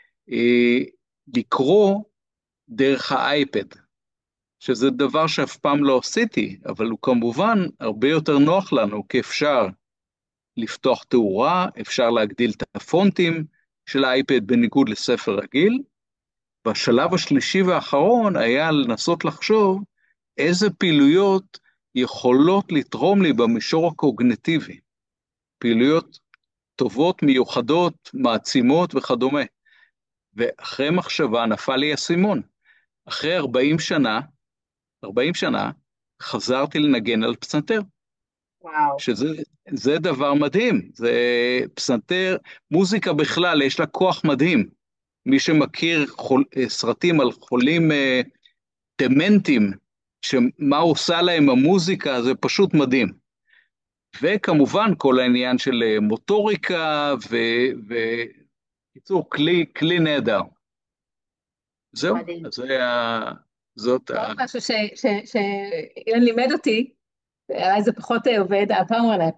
לקרוא דרך האייפד, שזה דבר שאף פעם לא עשיתי, אבל הוא כמובן הרבה יותר נוח לנו, כי אפשר לפתוח תאורה, אפשר להגדיל את הפונטים של האייפד בניגוד לספר רגיל. בשלב השלישי והאחרון היה לנסות לחשוב איזה פעילויות יכולות לתרום לי במישור הקוגניטיבי. פעילויות טובות, מיוחדות, מעצימות וכדומה. ואחרי מחשבה נפל לי הסימון. אחרי 40 שנה, חזרתי לנגן על פסנתר. וואו. שזה דבר מדהים. זה פסנתר, מוזיקה בכלל, יש לה כוח מדהים. מי שמכיר סרטים על חולים דמנטיים, שמה עושה להם המוזיקה, זה פשוט מדהים. וכמובן כל העניין של מוטוריקה, וקיצור, כלי נהדר. זהו, אז זאת... עוד משהו שאילן לימד אותי, אולי זה פחות עובד, הפאוורנאפ.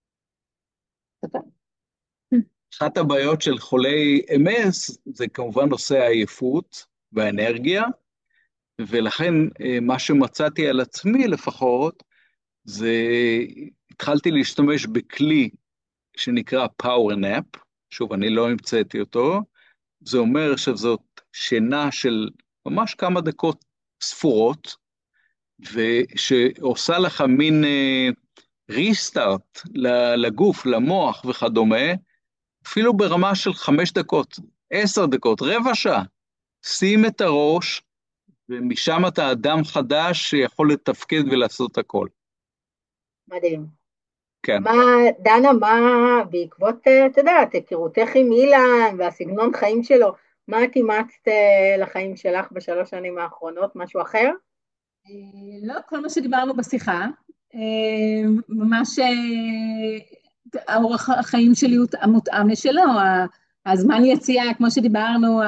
אחת הבעיות של חולי MS זה כמובן נושא העייפות והאנרגיה, ולכן מה שמצאתי על עצמי לפחות, זה התחלתי להשתמש בכלי שנקרא PowerNap, שוב אני לא המצאתי אותו, זה אומר שזאת שינה של ממש כמה דקות ספורות, ושעושה לך מין ריסטארט לגוף, למוח וכדומה, אפילו ברמה של 5 דקות, 10 דקות, רבע שעה, שים את הראש, ומשם אתה אדם חדש שיכול לתפקד ולעשות הכל. מדהים. כן. דנה, בעקבות, את יודעת, היכרותך עם אילן והסגנון חיים שלו, מה את אימצת לחיים שלך בשלוש שנים האחרונות, משהו אחר? לא, כל מה שדיברנו בשיחה, ממש האורח החיים שלי הוא מותאם לשלו, הזמן יציאה, כמו שדיברנו,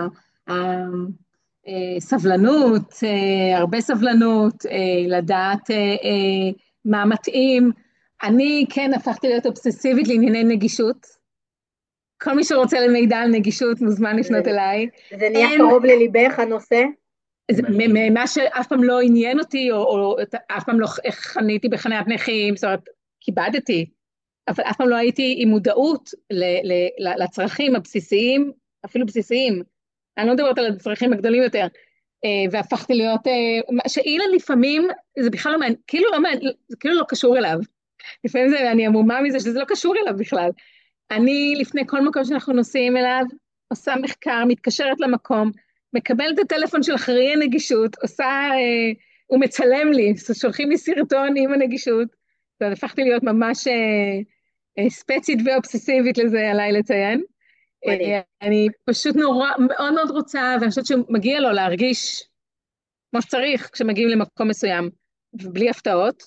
סבלנות, הרבה סבלנות, לדעת מה מתאים. אני כן הפכתי להיות אובססיבית לענייני נגישות. כל מי שרוצה למידע על נגישות מוזמן לפנות אליי. זה נהיה קרוב לליבך הנושא? מה שאף פעם לא עניין אותי, או אף פעם לא חניתי בחניית נכים, זאת אומרת, כיבדתי, אבל אף פעם לא הייתי עם מודעות לצרכים הבסיסיים, אפילו בסיסיים. אני לא מדברת על הצרכים הגדולים יותר, והפכתי להיות, שאילן לפעמים, זה בכלל לא מעניין, זה כאילו לא קשור אליו. לפעמים אני עמומה מזה שזה לא קשור אליו בכלל. אני, לפני כל מקום שאנחנו נוסעים אליו, עושה מחקר, מתקשרת למקום, מקבלת את הטלפון של אחראי הנגישות, הוא מצלם לי, שולחים לי סרטון עם הנגישות, והפכתי להיות ממש ספצית ואובססיבית לזה, עליי לציין. אני פשוט מאוד מאוד רוצה, ואני חושבת שמגיע לו להרגיש כמו שצריך, כשמגיעים למקום מסוים, ובלי הפתעות.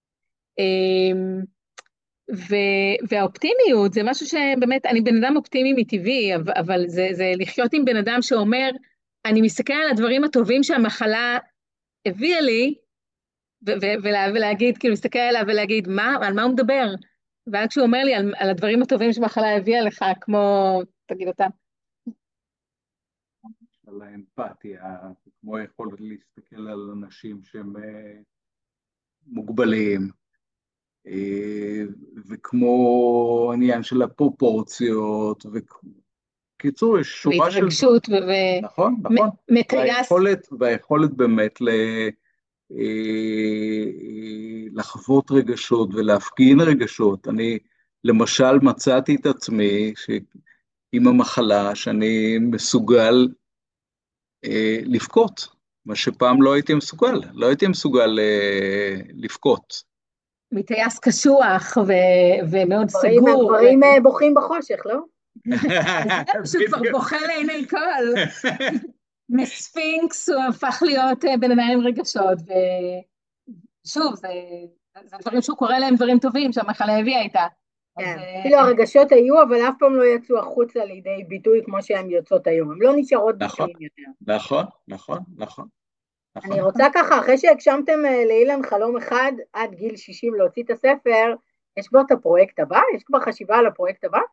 והאופטימיות זה משהו שבאמת, אני בן אדם אופטימי מטבעי, אבל זה לחיות עם בן אדם שאומר, אני מסתכל על הדברים הטובים שהמחלה הביאה לי, ולהגיד, כאילו, להסתכל עליו ולהגיד, על מה הוא מדבר? ואז כשהוא אומר לי על הדברים הטובים שהמחלה הביאה לך, כמו, תגיד אותם. על האמפתיה, כמו יכולת להסתכל על אנשים שהם מוגבלים, וכמו עניין של הפרופורציות, וקיצור, יש שורה של... והתרגשות נכון, נכון. מטייס. והיכולת באמת לחוות רגשות ולהפגין רגשות. אני למשל מצאתי את עצמי עם המחלה שאני מסוגל לבכות, מה שפעם לא הייתי מסוגל לבכות. מטייס קשוח ומאוד סגור. הגברים בוכים בחושך, לא? פשוט כבר בוכה לעיני כל. מספינקס הוא הפך להיות בן אדם עם רגשות, ושוב, זה דברים שהוא קורא להם דברים טובים שהמחלה הביאה איתה. כאילו הרגשות היו, אבל אף פעם לא יצאו החוצה לידי ביטוי כמו שהן יוצאות היום, הן לא נשארות בפנים יותר. נכון. אני רוצה ככה, אחרי שהגשמתם לאילן חלום אחד עד גיל 60 להוציא את הספר, יש בו את הפרויקט הבא? יש כבר חשיבה על הפרויקט הבא?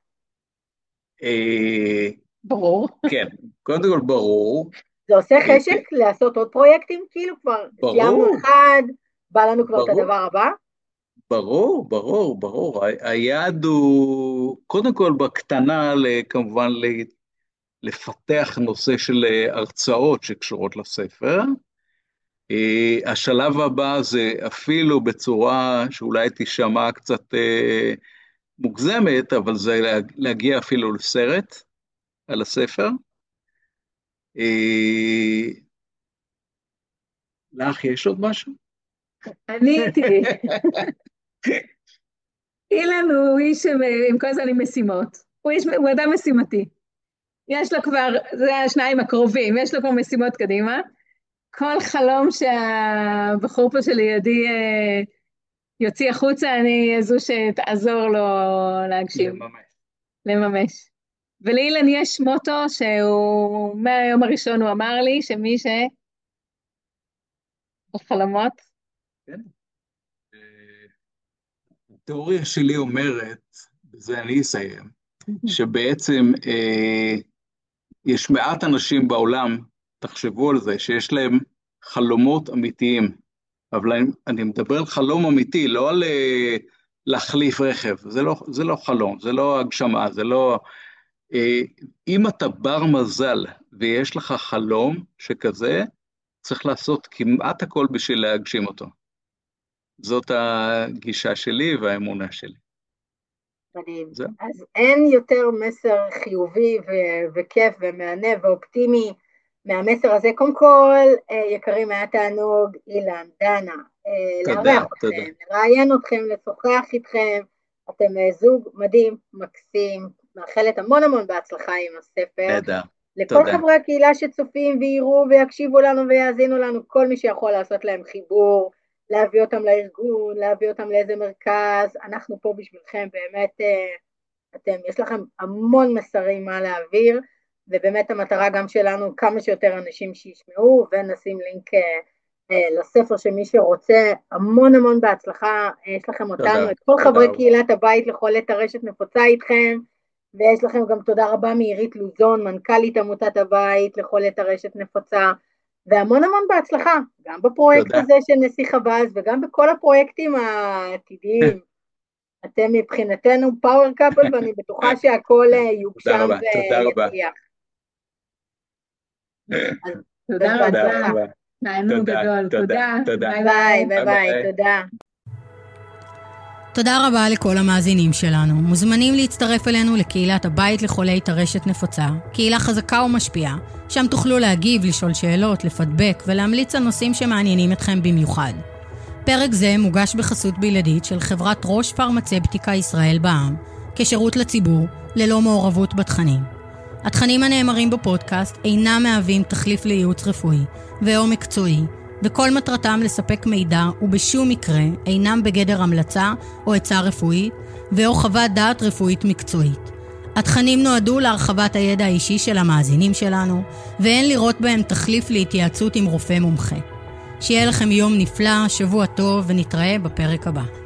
ברור. כן, קודם כל ברור. זה עושה חשק לעשות עוד פרויקטים? כאילו כבר סיימנו אחד, בא לנו כבר את הדבר הבא? ברור. היעד הוא, קודם כל בקטנה, כמובן לפתח נושא של הרצאות שקשורות לספר. השלב הבא זה אפילו בצורה שאולי תשמע קצת מוגזמת, אבל זה להגיע אפילו לסרט על הספר. לך יש עוד משהו? תראי. אילן הוא איש עם כל הזמן עם משימות. הוא אדם משימתי. יש לו כבר, זה השניים הקרובים, יש לו כבר משימות קדימה. כל חלום שהבחור פה שלידי יוציא החוצה, אני זו שתעזור לו להגשים. לממש. ולאילן יש מוטו שהוא, מהיום הראשון הוא אמר לי, שמי בחלומות. כן. התיאוריה שלי אומרת, בזה אני אסיים, שבעצם יש מעט אנשים בעולם, תחשבו על זה, שיש להם חלומות אמיתיים, אבל אני מדבר על חלום אמיתי, לא על להחליף רכב, זה לא חלום, זה לא הגשמה, זה לא... אם אתה בר מזל ויש לך חלום שכזה, צריך לעשות כמעט הכל בשביל להגשים אותו. זאת הגישה שלי והאמונה שלי. מדהים. אז אין יותר מסר חיובי וכיף ומענה ואופטימי מהמסר הזה. קודם כל, יקרים, היה תענוג, אילן, דנה, לארח אתכם, לראיין אתכם, לשוחח איתכם, אתם זוג מדהים, מקסים, מאחלת המון המון בהצלחה עם הספר. תודה. לכל חברי הקהילה שצופים ויראו ויקשיבו לנו ויאזינו לנו, כל מי שיכול לעשות להם חיבור, להביא אותם לארגון, להביא אותם לאיזה מרכז, אנחנו פה בשבילכם, באמת יש לכם המון מסרים מה להעביר, ובאמת המטרה גם שלנו כמה שיותר אנשים שישמעו, ונשים לינק לספר שמי שרוצה, המון המון בהצלחה, יש לכם אותנו, את כל חברי קהילת הבית לחולי טרשת נפוצה איתכם, ויש לכם גם תודה רבה מעירית לוזון, מנכ"לית עמותת הבית לחולי טרשת נפוצה, והמון המון בהצלחה, גם בפרויקט הזה של נסיך הבאז, וגם בכל הפרויקטים העתידיים. אתם מבחינתנו פאוור קאפל, ואני בטוחה שהכל יוגשם ויצליח. תודה רבה. תענוג גדול, תודה. ביי, תודה. תודה רבה לכל המאזינים שלנו. מוזמנים להצטרף אלינו לקהילת הבית לחולי טרשת נפוצה, קהילה חזקה ומשפיעה, שם תוכלו להגיב, לשאול שאלות, לפדבק ולהמליץ על נושאים שמעניינים אתכם במיוחד. פרק זה מוגש בחסות בלעדית של חברת ראש פרמצפטיקה ישראל בע"מ, כשירות לציבור, ללא מעורבות בתכנים. התכנים הנאמרים בפודקאסט אינם מהווים תחליף לייעוץ רפואי ואו מקצועי, וכל מטרתם לספק מידע ובשום מקרה אינם בגדר המלצה או עצה רפואית ואו חוות דעת רפואית מקצועית. התכנים נועדו להרחבת הידע האישי של המאזינים שלנו, ואין לראות בהם תחליף להתייעצות עם רופא מומחה. שיהיה לכם יום נפלא, שבוע טוב, ונתראה בפרק הבא.